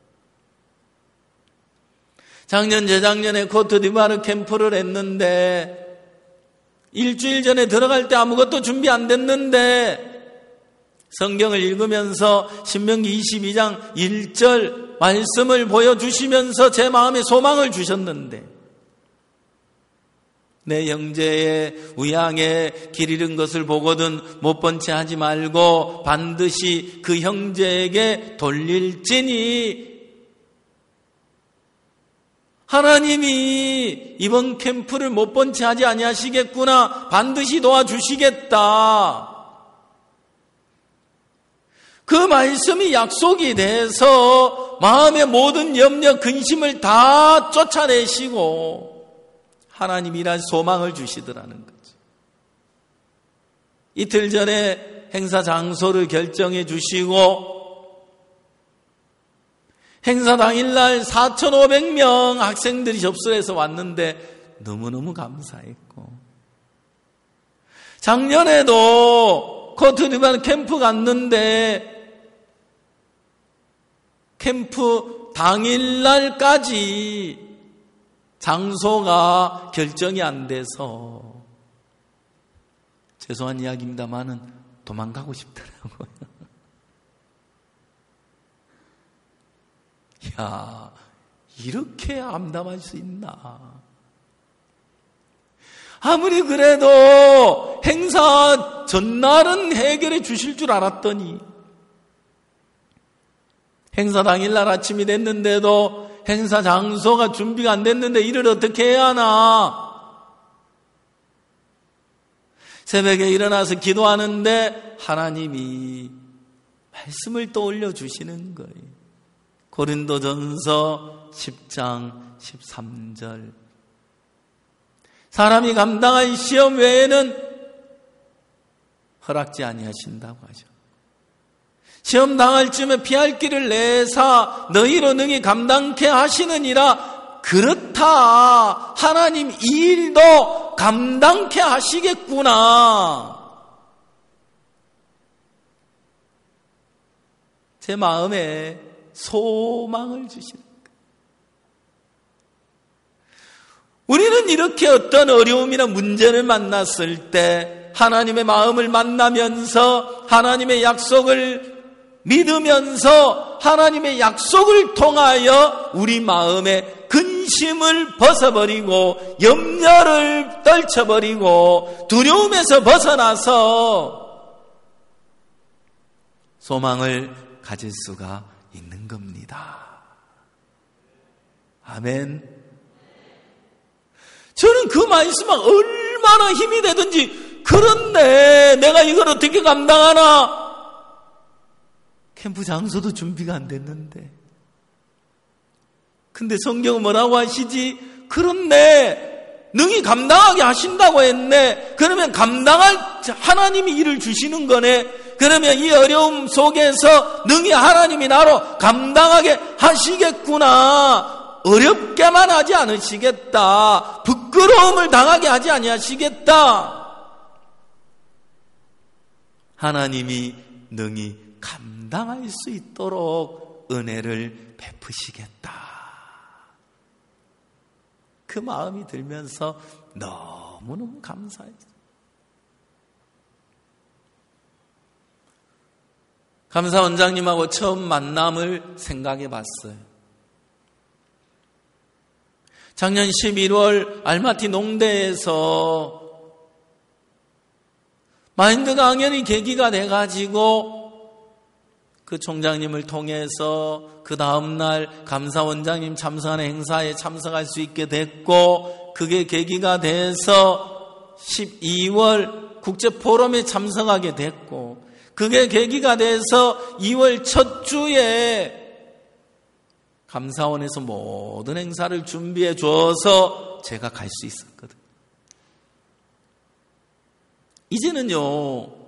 작년, 재작년에 코트디부아르 캠프를 했는데 일주일 전에 들어갈 때 아무것도 준비 안 됐는데 성경을 읽으면서 신명기 22장 1절 말씀을 보여주시면서 제 마음에 소망을 주셨는데 내 형제의 우양에 길 잃은 것을 보거든 못 본 채 하지 말고 반드시 그 형제에게 돌릴지니 하나님이 이번 캠프를 못 본 채 하지 아니하시겠구나. 반드시 도와주시겠다. 그 말씀이 약속이 돼서 마음의 모든 염려, 근심을 다 쫓아내시고 하나님이란 소망을 주시더라는 거죠. 이틀 전에 행사 장소를 결정해 주시고 행사 당일날 4,500명 학생들이 접수해서 왔는데 너무너무 감사했고 작년에도 코트디부아르 캠프 갔는데 캠프 당일날까지 장소가 결정이 안 돼서 죄송한 이야기입니다만은 도망가고 싶더라고요. 야, 이렇게 암담할 수 있나? 아무리 그래도 행사 전날은 해결해 주실 줄 알았더니 행사 당일날 아침이 됐는데도 행사 장소가 준비가 안 됐는데 일을 어떻게 해야 하나? 새벽에 일어나서 기도하는데 하나님이 말씀을 떠올려 주시는 거예요. 고린도전서 10장 13절 사람이 감당할 시험 외에는 허락지 아니하신다고 하죠. 시험 당할 쯤에 피할 길을 내사 너희로 능히 감당케 하시느니라. 그렇다. 하나님 이 일도 감당케 하시겠구나. 제 마음에 소망을 주시는 거예요. 우리는 이렇게 어떤 어려움이나 문제를 만났을 때 하나님의 마음을 만나면서 하나님의 약속을 믿으면서 하나님의 약속을 통하여 우리 마음의 근심을 벗어버리고 염려를 떨쳐버리고 두려움에서 벗어나서 소망을 가질 수가 있는 겁니다. 아멘. 저는 그 말씀은 얼마나 힘이 되든지 그런데 내가 이걸 어떻게 감당하나? 캠프 장소도 준비가 안 됐는데 근데 성경은 뭐라고 하시지? 그런데 능히 감당하게 하신다고 했네. 그러면 감당할 하나님이 일을 주시는 거네. 그러면 이 어려움 속에서 능히 하나님이 나로 감당하게 하시겠구나. 어렵게만 하지 않으시겠다. 부끄러움을 당하게 하지 아니하시겠다. 하나님이 능히 감당할 수 있도록 은혜를 베푸시겠다. 그 마음이 들면서 너무너무 감사했어요. 감사원장님하고 처음 만남을 생각해 봤어요. 작년 11월 알마티 농대에서 마인드 강연이 계기가 돼가지고 그 총장님을 통해서 그 다음날 감사원장님 참석하는 행사에 참석할 수 있게 됐고 그게 계기가 돼서 12월 국제포럼에 참석하게 됐고 그게 계기가 돼서 2월 첫 주에 감사원에서 모든 행사를 준비해 줘서 제가 갈 수 있었거든요. 이제는요,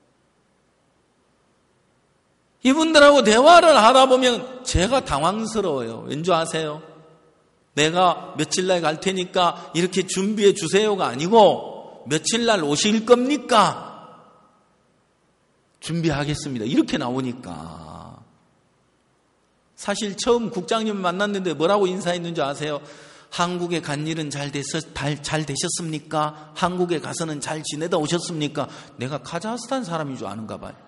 이분들하고 대화를 하다 보면 제가 당황스러워요. 왠지 아세요? 내가 며칠 날 갈 테니까 이렇게 준비해 주세요가 아니고 며칠 날 오실 겁니까? 준비하겠습니다. 이렇게 나오니까. 사실 처음 국장님 만났는데 뭐라고 인사했는지 아세요? 한국에 간 일은 잘 되셨습니까? 한국에 가서는 잘 지내다 오셨습니까? 내가 카자흐스탄 사람인 줄 아는가 봐요.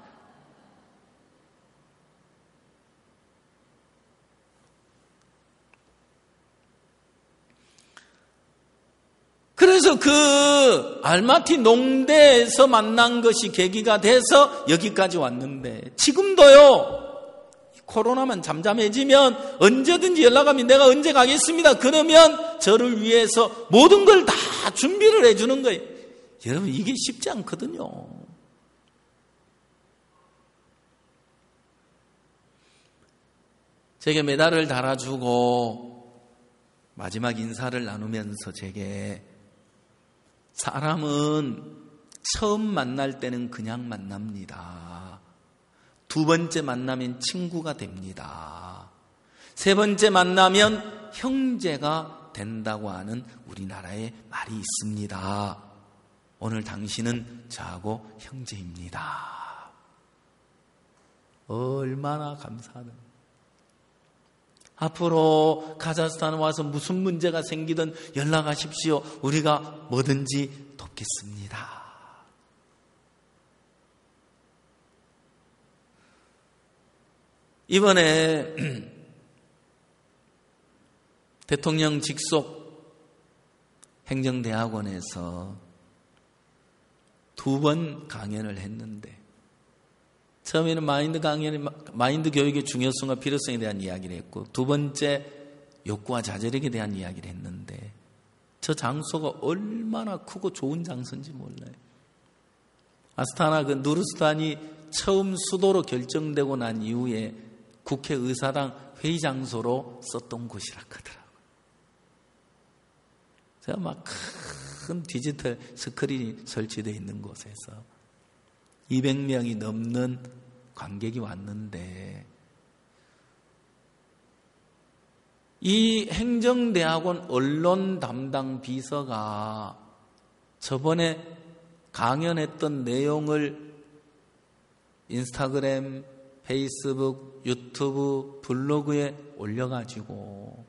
그래서 그 알마티 농대에서 만난 것이 계기가 돼서 여기까지 왔는데, 지금도요, 코로나만 잠잠해지면 언제든지 연락하면 내가 언제 가겠습니다. 그러면 저를 위해서 모든 걸 다 준비를 해주는 거예요. 여러분, 이게 쉽지 않거든요. 제게 메달을 달아주고 마지막 인사를 나누면서 제게, 사람은 처음 만날 때는 그냥 만납니다. 두 번째 만나면 친구가 됩니다. 세 번째 만나면 형제가 된다고 하는 우리나라의 말이 있습니다. 오늘 당신은 저하고 형제입니다. 얼마나 감사하다. 앞으로 카자흐스탄 와서 무슨 문제가 생기든 연락하십시오. 우리가 뭐든지 돕겠습니다. 이번에 대통령 직속 행정대학원에서 2번 강연을 했는데, 처음에는 마인드 교육의 중요성과 필요성에 대한 이야기를 했고, 두 번째 욕구와 좌절에 대한 이야기를 했는데, 저 장소가 얼마나 크고 좋은 장소인지 몰라요. 아스타나 그 누르스탄이 처음 수도로 결정되고 난 이후에 국회의사당 회의 장소로 썼던 곳이라 하더라고요. 제가 막 큰 디지털 스크린이 설치되어 있는 곳에서 200명이 넘는 관객이 왔는데, 이 행정대학원 언론 담당 비서가 저번에 강연했던 내용을 인스타그램, 페이스북, 유튜브, 블로그에 올려가지고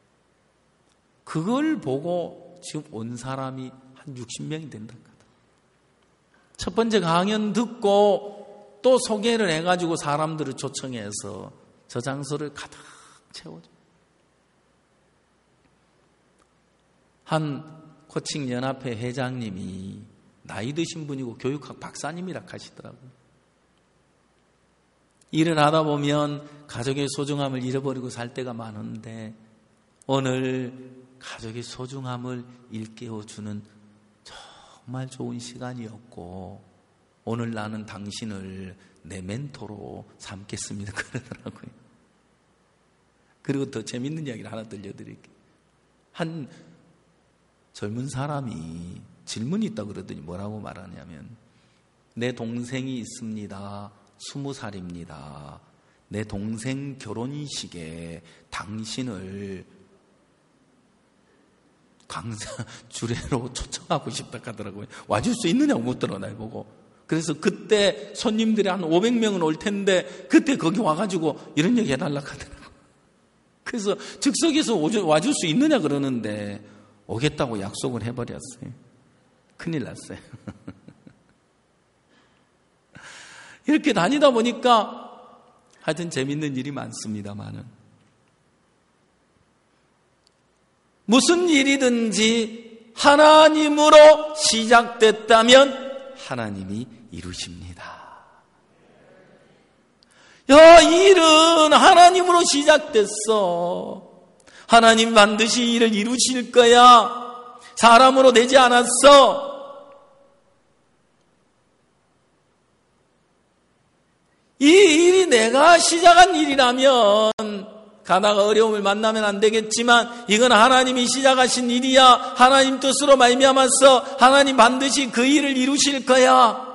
그걸 보고 지금 온 사람이 한 60명이 된다. 첫 번째 강연 듣고 또 소개를 해가지고 사람들을 초청해서 저 장소를 가득 채워줘. 한 코칭연합회 회장님이 나이 드신 분이고 교육학 박사님이라 하시더라고요. 일을 하다 보면 가족의 소중함을 잃어버리고 살 때가 많은데, 오늘 가족의 소중함을 일깨워주는 정말 좋은 시간이었고, 오늘 나는 당신을 내 멘토로 삼겠습니다. 그러더라고요. 그리고 더 재밌는 이야기를 하나 들려드릴게요. 한 젊은 사람이 질문이 있다고 그러더니 뭐라고 말하냐면, 내 동생이 있습니다. 20살입니다. 내 동생 결혼식에 당신을 강사 주례로 초청하고 싶다 하더라고요. 와줄 수 있느냐고 묻더라고요, 날 보고. 그래서 그때 손님들이 한 500명은 올 텐데 그때 거기 와가지고 이런 얘기 해달라고 하더라고요. 그래서 즉석에서 와줄 수 있느냐 그러는데 오겠다고 약속을 해버렸어요. 큰일 났어요. 이렇게 다니다 보니까 하여튼 재밌는 일이 많습니다만은, 무슨 일이든지 하나님으로 시작됐다면 하나님이 이루십니다. 야, 일은 하나님으로 시작됐어. 하나님 반드시 일을 이루실 거야. 사람으로 되지 않았어. 이 일이 내가 시작한 일이라면 가다가 어려움을 만나면 안 되겠지만 이건 하나님이 시작하신 일이야. 하나님 뜻으로 말미암아서 하나님 반드시 그 일을 이루실 거야.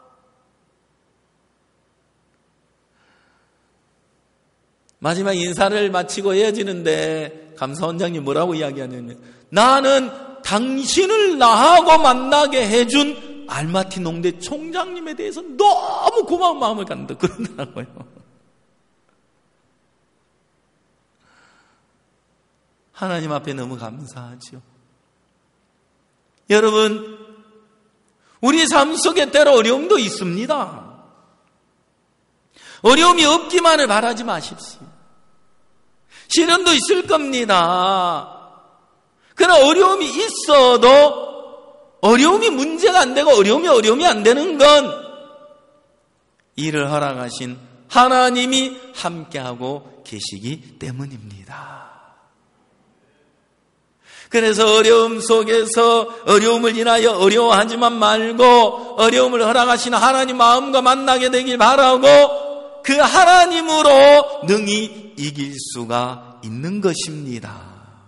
마지막 인사를 마치고 헤어지는데 감사원장님 뭐라고 이야기하냐면, 나는 당신을 나하고 만나게 해준 알마티 농대 총장님에 대해서 너무 고마운 마음을 갖는다 그러더라고요. 하나님 앞에 너무 감사하죠. 여러분, 우리 삶 속에 때로 어려움도 있습니다. 어려움이 없기만을 바라지 마십시오. 시련도 있을 겁니다. 그러나 어려움이 있어도 어려움이 문제가 안 되고 어려움이 안 되는 건 이를 허락하신 하나님이 함께하고 계시기 때문입니다. 그래서 어려움 속에서 어려움을 인하여 어려워하지만 말고 어려움을 허락하신 하나님 마음과 만나게 되길 바라고 그 하나님으로 능히 이길 수가 있는 것입니다.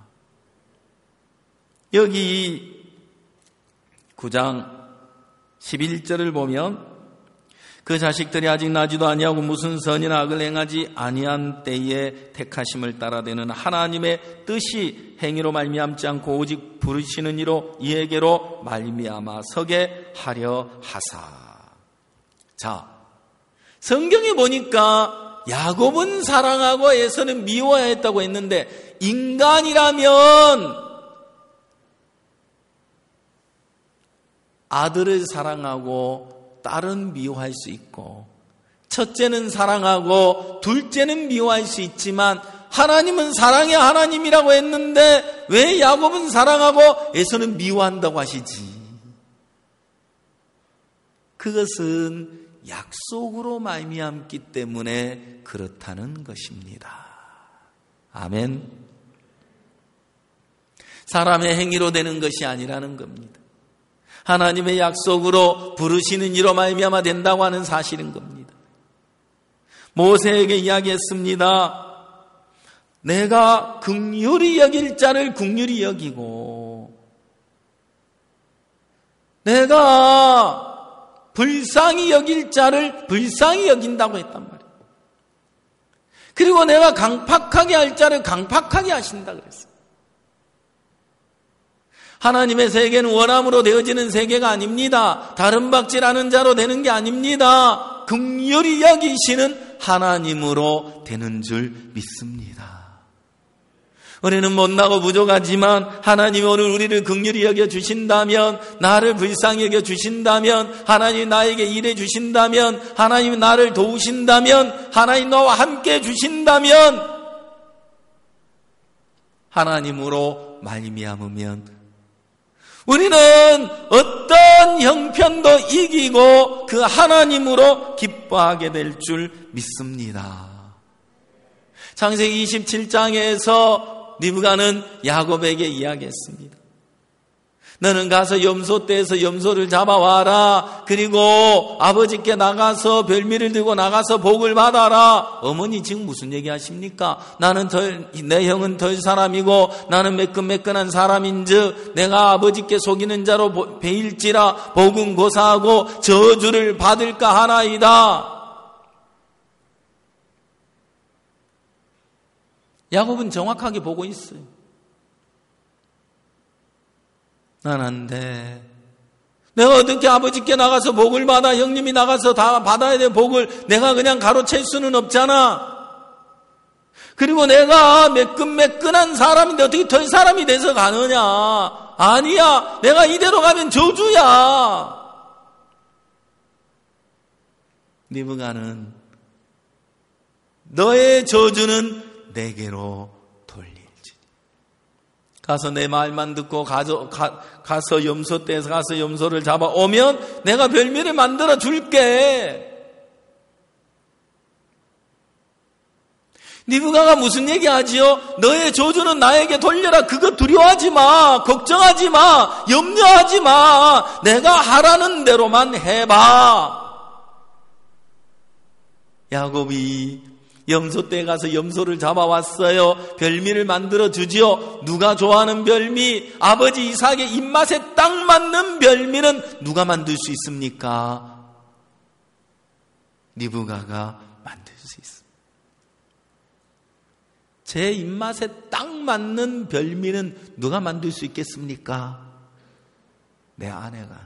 여기 9장 11절을 보면 그 자식들이 아직 나지도 아니하고 무슨 선이나 악을 행하지 아니한 때에 택하심을 따라되는 하나님의 뜻이 행위로 말미암지 않고 오직 부르시는 이로 이에게로 말미암아 서게 하려 하사. 자, 성경에 보니까 야곱은 사랑하고 에서는 미워했다고 했는데 인간이라면 아들을 사랑하고 딸은 미워할 수 있고 첫째는 사랑하고 둘째는 미워할 수 있지만 하나님은 사랑의 하나님이라고 했는데 왜 야곱은 사랑하고 에서는 미워한다고 하시지? 그것은 약속으로 말미암기 때문에 그렇다는 것입니다. 아멘. 사람의 행위로 되는 것이 아니라는 겁니다. 하나님의 약속으로 부르시는 이로 말미암아 된다고 하는 사실인 겁니다. 모세에게 이야기했습니다. 내가 긍휼히 여길 자를 긍휼히 여기고 내가 불쌍히 여길 자를 불쌍히 여긴다고 했단 말이에요. 그리고 내가 강팍하게 할 자를 강팍하게 하신다 그랬어요. 하나님의 세계는 원함으로 되어지는 세계가 아닙니다. 다른 박질하는 자로 되는 게 아닙니다. 긍휼히 여기시는 하나님으로 되는 줄 믿습니다. 우리는 못나고 부족하지만 하나님이 오늘 우리를 긍휼히 여겨 주신다면, 나를 불쌍히 여겨 주신다면, 하나님이 나에게 일해 주신다면, 하나님이 나를 도우신다면, 하나님 너와 함께 주신다면 하나님으로 말미암으면 우리는 어떤 형편도 이기고 그 하나님으로 기뻐하게 될 줄 믿습니다. 창세기 27장에서 리브가는 야곱에게 이야기했습니다. 너는 가서 염소떼에서 염소를 잡아와라. 그리고 아버지께 나가서 별미를 들고 나가서 복을 받아라. 어머니 지금 무슨 얘기 하십니까? 내 형은 덜 사람이고 나는 매끈매끈한 사람인즉 내가 아버지께 속이는 자로 베일지라 복은 고사하고 저주를 받을까 하나이다. 야곱은 정확하게 보고 있어요. 난 안 돼. 내가 어떻게 아버지께 나가서 복을 받아, 형님이 나가서 다 받아야 될 복을 내가 그냥 가로챌 수는 없잖아. 그리고 내가 매끈매끈한 사람인데 어떻게 덜 사람이 돼서 가느냐. 아니야, 내가 이대로 가면 저주야. 리브가는 너의 저주는 내게로 가서 내 말만 듣고 가서 염소떼에서 가서 염소를 잡아오면 내가 별미를 만들어 줄게. 리브가가 무슨 얘기하지요? 너의 저주는 나에게 돌려라. 그거 두려워하지 마. 걱정하지 마. 염려하지 마. 내가 하라는 대로만 해봐. 야곱이 염소떼에 가서 염소를 잡아왔어요. 별미를 만들어 주지요. 누가 좋아하는 별미? 아버지 이삭의 입맛에 딱 맞는 별미는 누가 만들 수 있습니까? 리브가가 만들 수 있습니다. 제 입맛에 딱 맞는 별미는 누가 만들 수 있겠습니까? 내 아내가.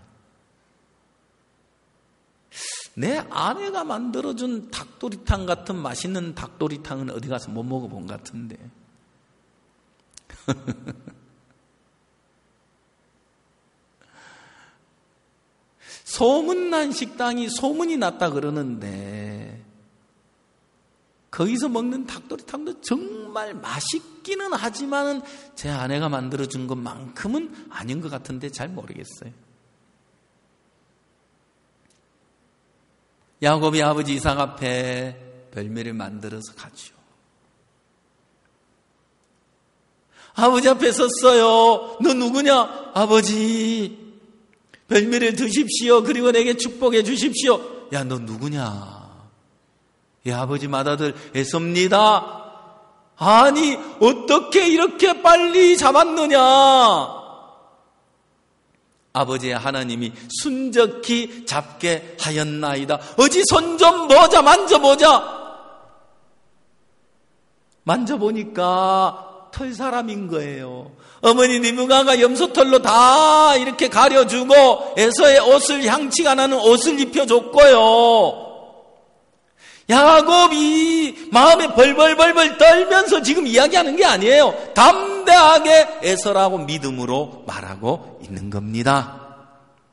내 아내가 만들어준 닭도리탕 같은 맛있는 닭도리탕은 어디 가서 못 먹어본 것 같은데. 소문난 식당이 소문이 났다 그러는데 거기서 먹는 닭도리탕도 정말 맛있기는 하지만은 제 아내가 만들어준 것만큼은 아닌 것 같은데 잘 모르겠어요. 야곱이 아버지 이삭 앞에 별미를 만들어서 가죠. 아버지 앞에 섰어요. 너 누구냐? 아버지, 별미를 드십시오. 그리고 내게 축복해 주십시오. 야, 너 누구냐? 예, 아버지 맏아들 에서입니다. 아니, 어떻게 이렇게 빨리 잡았느냐? 아버지의 하나님이 순적히 잡게 하였나이다. 어지 손 좀 보자, 만져보자. 만져보니까 털사람인 거예요. 어머니 리브가가 염소털로 다 이렇게 가려주고 에서의 옷을 향치가 나는 옷을 입혀줬고요. 야곱이 마음에 벌벌벌벌 떨면서 지금 이야기하는 게 아니에요. 담대하게 에서라고 믿음으로 말하고 있는 겁니다.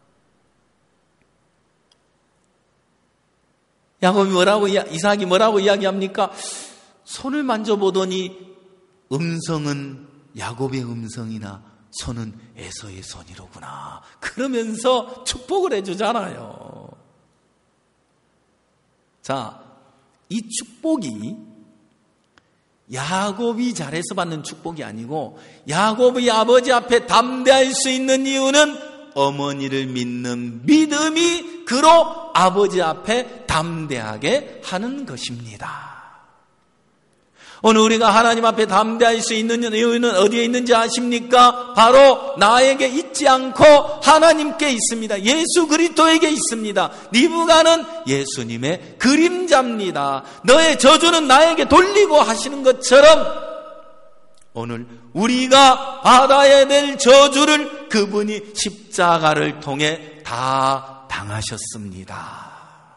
야곱이 이삭이 뭐라고 이야기합니까? 손을 만져보더니 음성은 야곱의 음성이나 손은 에서의 손이로구나. 그러면서 축복을 해주잖아요. 자, 이 축복이 야곱이 잘해서 받는 축복이 아니고 야곱의 아버지 앞에 담대할 수 있는 이유는 어머니를 믿는 믿음이 그로 아버지 앞에 담대하게 하는 것입니다. 오늘 우리가 하나님 앞에 담대할 수 있는 이유는 어디에 있는지 아십니까? 바로 나에게 있지 않고 하나님께 있습니다. 예수 그리스도에게 있습니다. 리브가는 예수님의 그림자입니다. 너의 저주는 나에게 돌리고 하시는 것처럼 오늘 우리가 받아야 될 저주를 그분이 십자가를 통해 다 당하셨습니다.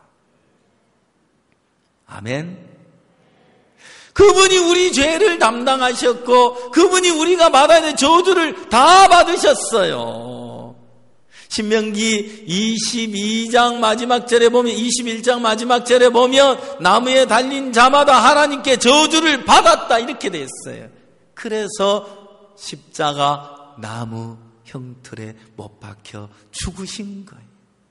아멘. 그분이 우리 죄를 담당하셨고 그분이 우리가 받아야 될 저주를 다 받으셨어요. 신명기 22장 마지막 절에 보면 21장 마지막 절에 보면 나무에 달린 자마다 하나님께 저주를 받았다 이렇게 돼 있어요. 그래서 십자가 나무 형틀에 못 박혀 죽으신 거예요.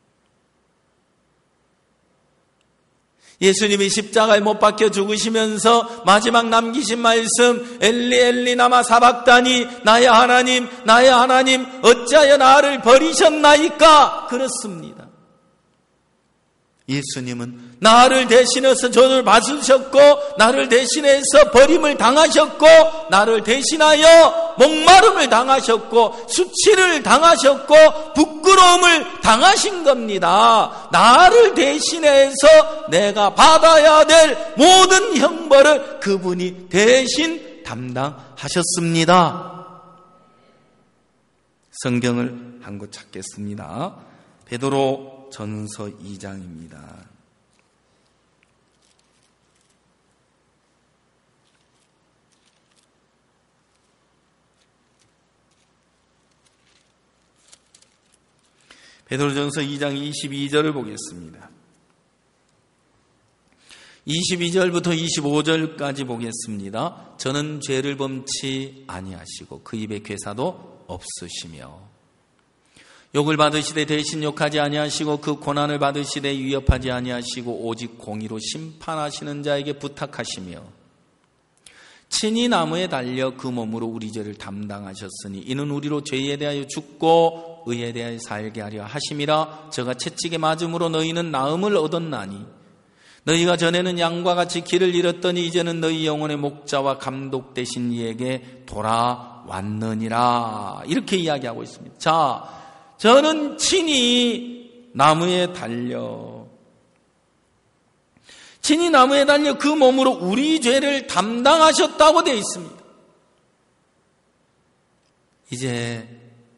예수님이 십자가에 못 박혀 죽으시면서 마지막 남기신 말씀 엘리 엘리 나마 사박다니 나의 하나님 어찌하여 나를 버리셨나이까? 그렇습니다. 예수님은 나를 대신해서 저주를 받으셨고 나를 대신해서 버림을 당하셨고 나를 대신하여 목마름을 당하셨고 수치를 당하셨고 부끄러움을 당하신 겁니다. 나를 대신해서 내가 받아야 될 모든 형벌을 그분이 대신 담당하셨습니다. 성경을 한 곳 찾겠습니다. 베드로 전서 2장입니다. 베드로전서 2장 22절을 보겠습니다. 22절부터 25절까지 보겠습니다. 저는 죄를 범치 아니하시고 그 입에 괴사도 없으시며 욕을 받으시되 대신 욕하지 아니하시고 그 고난을 받으시되 위협하지 아니하시고 오직 공의로 심판하시는 자에게 부탁하시며 친히 나무에 달려 그 몸으로 우리 죄를 담당하셨으니 이는 우리로 죄에 대하여 죽고 의에 대하여 살게 하려 하심이라. 저가 채찍에 맞음으로 너희는 나음을 얻었나니 너희가 전에는 양과 같이 길을 잃었더니 이제는 너희 영혼의 목자와 감독 되신 이에게 돌아왔느니라. 이렇게 이야기하고 있습니다. 자, 저는 친히 나무에 달려 그 몸으로 우리 죄를 담당하셨다고 되어 있습니다. 이제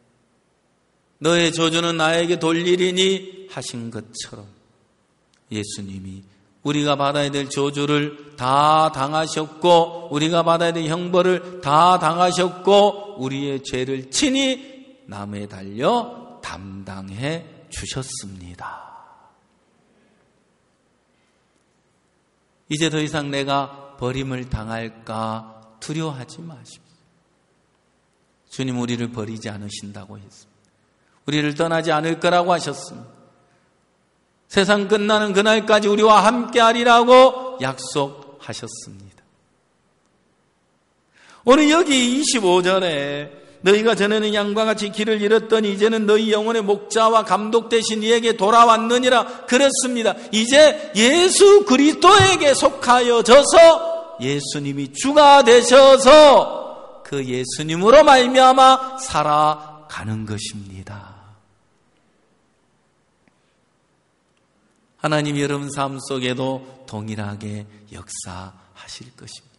너의 저주는 나에게 돌리리니 하신 것처럼 예수님이 우리가 받아야 될 저주를 다 당하셨고 우리가 받아야 될 형벌을 다 당하셨고 우리의 죄를 친히 나무에 달려 담당해 주셨습니다. 이제 더 이상 내가 버림을 당할까 두려워하지 마십시오. 주님 우리를 버리지 않으신다고 했습니다. 우리를 떠나지 않을 거라고 하셨습니다. 세상 끝나는 그날까지 우리와 함께하리라고 약속하셨습니다. 오늘 여기 25절에 너희가 전에는 양과 같이 길을 잃었더니 이제는 너희 영혼의 목자와 감독 되신 이에게 돌아왔느니라. 그렇습니다. 이제 예수 그리스도에게 속하여져서 예수님이 주가 되셔서 그 예수님으로 말미암아 살아가는 것입니다. 하나님이 여러분 삶 속에도 동일하게 역사하실 것입니다.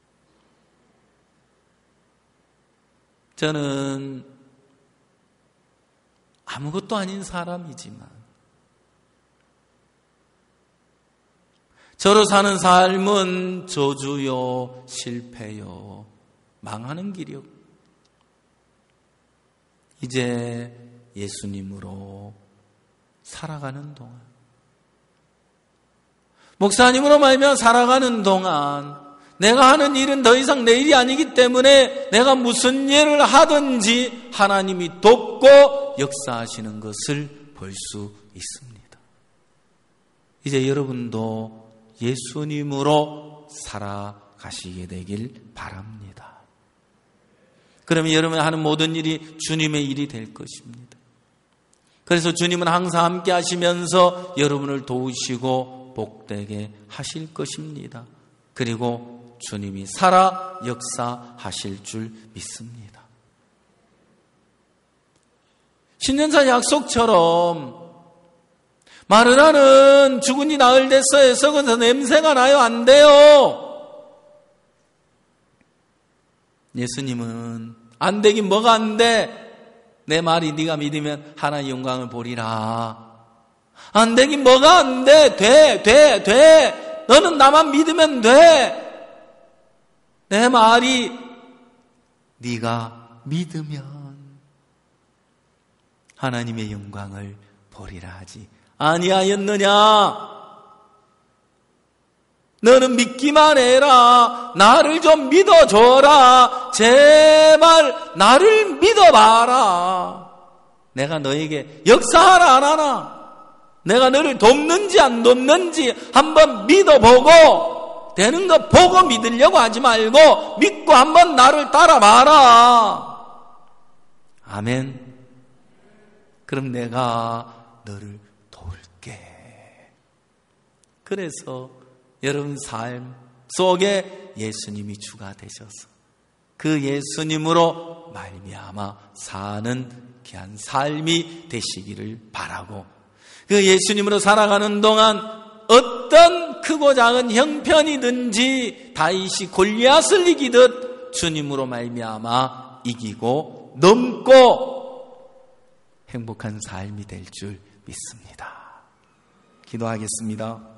저는 아무것도 아닌 사람이지만 저로 사는 삶은 저주요, 실패요, 망하는 길이요. 이제 예수님으로 살아가는 동안, 목사님으로 말미암아 살아가는 동안 내가 하는 일은 더 이상 내 일이 아니기 때문에 내가 무슨 일을 하든지 하나님이 돕고 역사하시는 것을 볼 수 있습니다. 이제 여러분도 예수님으로 살아가시게 되길 바랍니다. 그러면 여러분이 하는 모든 일이 주님의 일이 될 것입니다. 그래서 주님은 항상 함께 하시면서 여러분을 도우시고 복되게 하실 것입니다. 그리고 주님이 살아 역사하실 줄 믿습니다. 신년사 약속처럼 말을 하는 죽은이 나흘 됐어요. 썩어서 냄새가 나요. 안 돼요. 예수님은 안 되긴 뭐가 안 돼? 내 말이 네가 믿으면 하나님의 영광을 보리라. 안 되긴 뭐가 안 돼? 돼. 너는 나만 믿으면 돼. 내 말이 네가 믿으면 하나님의 영광을 보리라 하지 아니하였느냐? 너는 믿기만 해라. 나를 좀 믿어줘라. 제발 나를 믿어봐라. 내가 너에게 역사하라 안 하나? 내가 너를 돕는지 안 돕는지 한번 믿어보고 되는 거 보고 믿으려고 하지 말고 믿고 한번 나를 따라봐라. 아멘. 그럼 내가 너를 도울게. 그래서 여러분 삶 속에 예수님이 주가 되셔서 그 예수님으로 말미암아 사는 귀한 삶이 되시기를 바라고, 그 예수님으로 살아가는 동안 어떤 크고 작은 형편이든지 다윗이 골리앗을 이기듯 주님으로 말미암아 이기고 넘고 행복한 삶이 될 줄 믿습니다. 기도하겠습니다.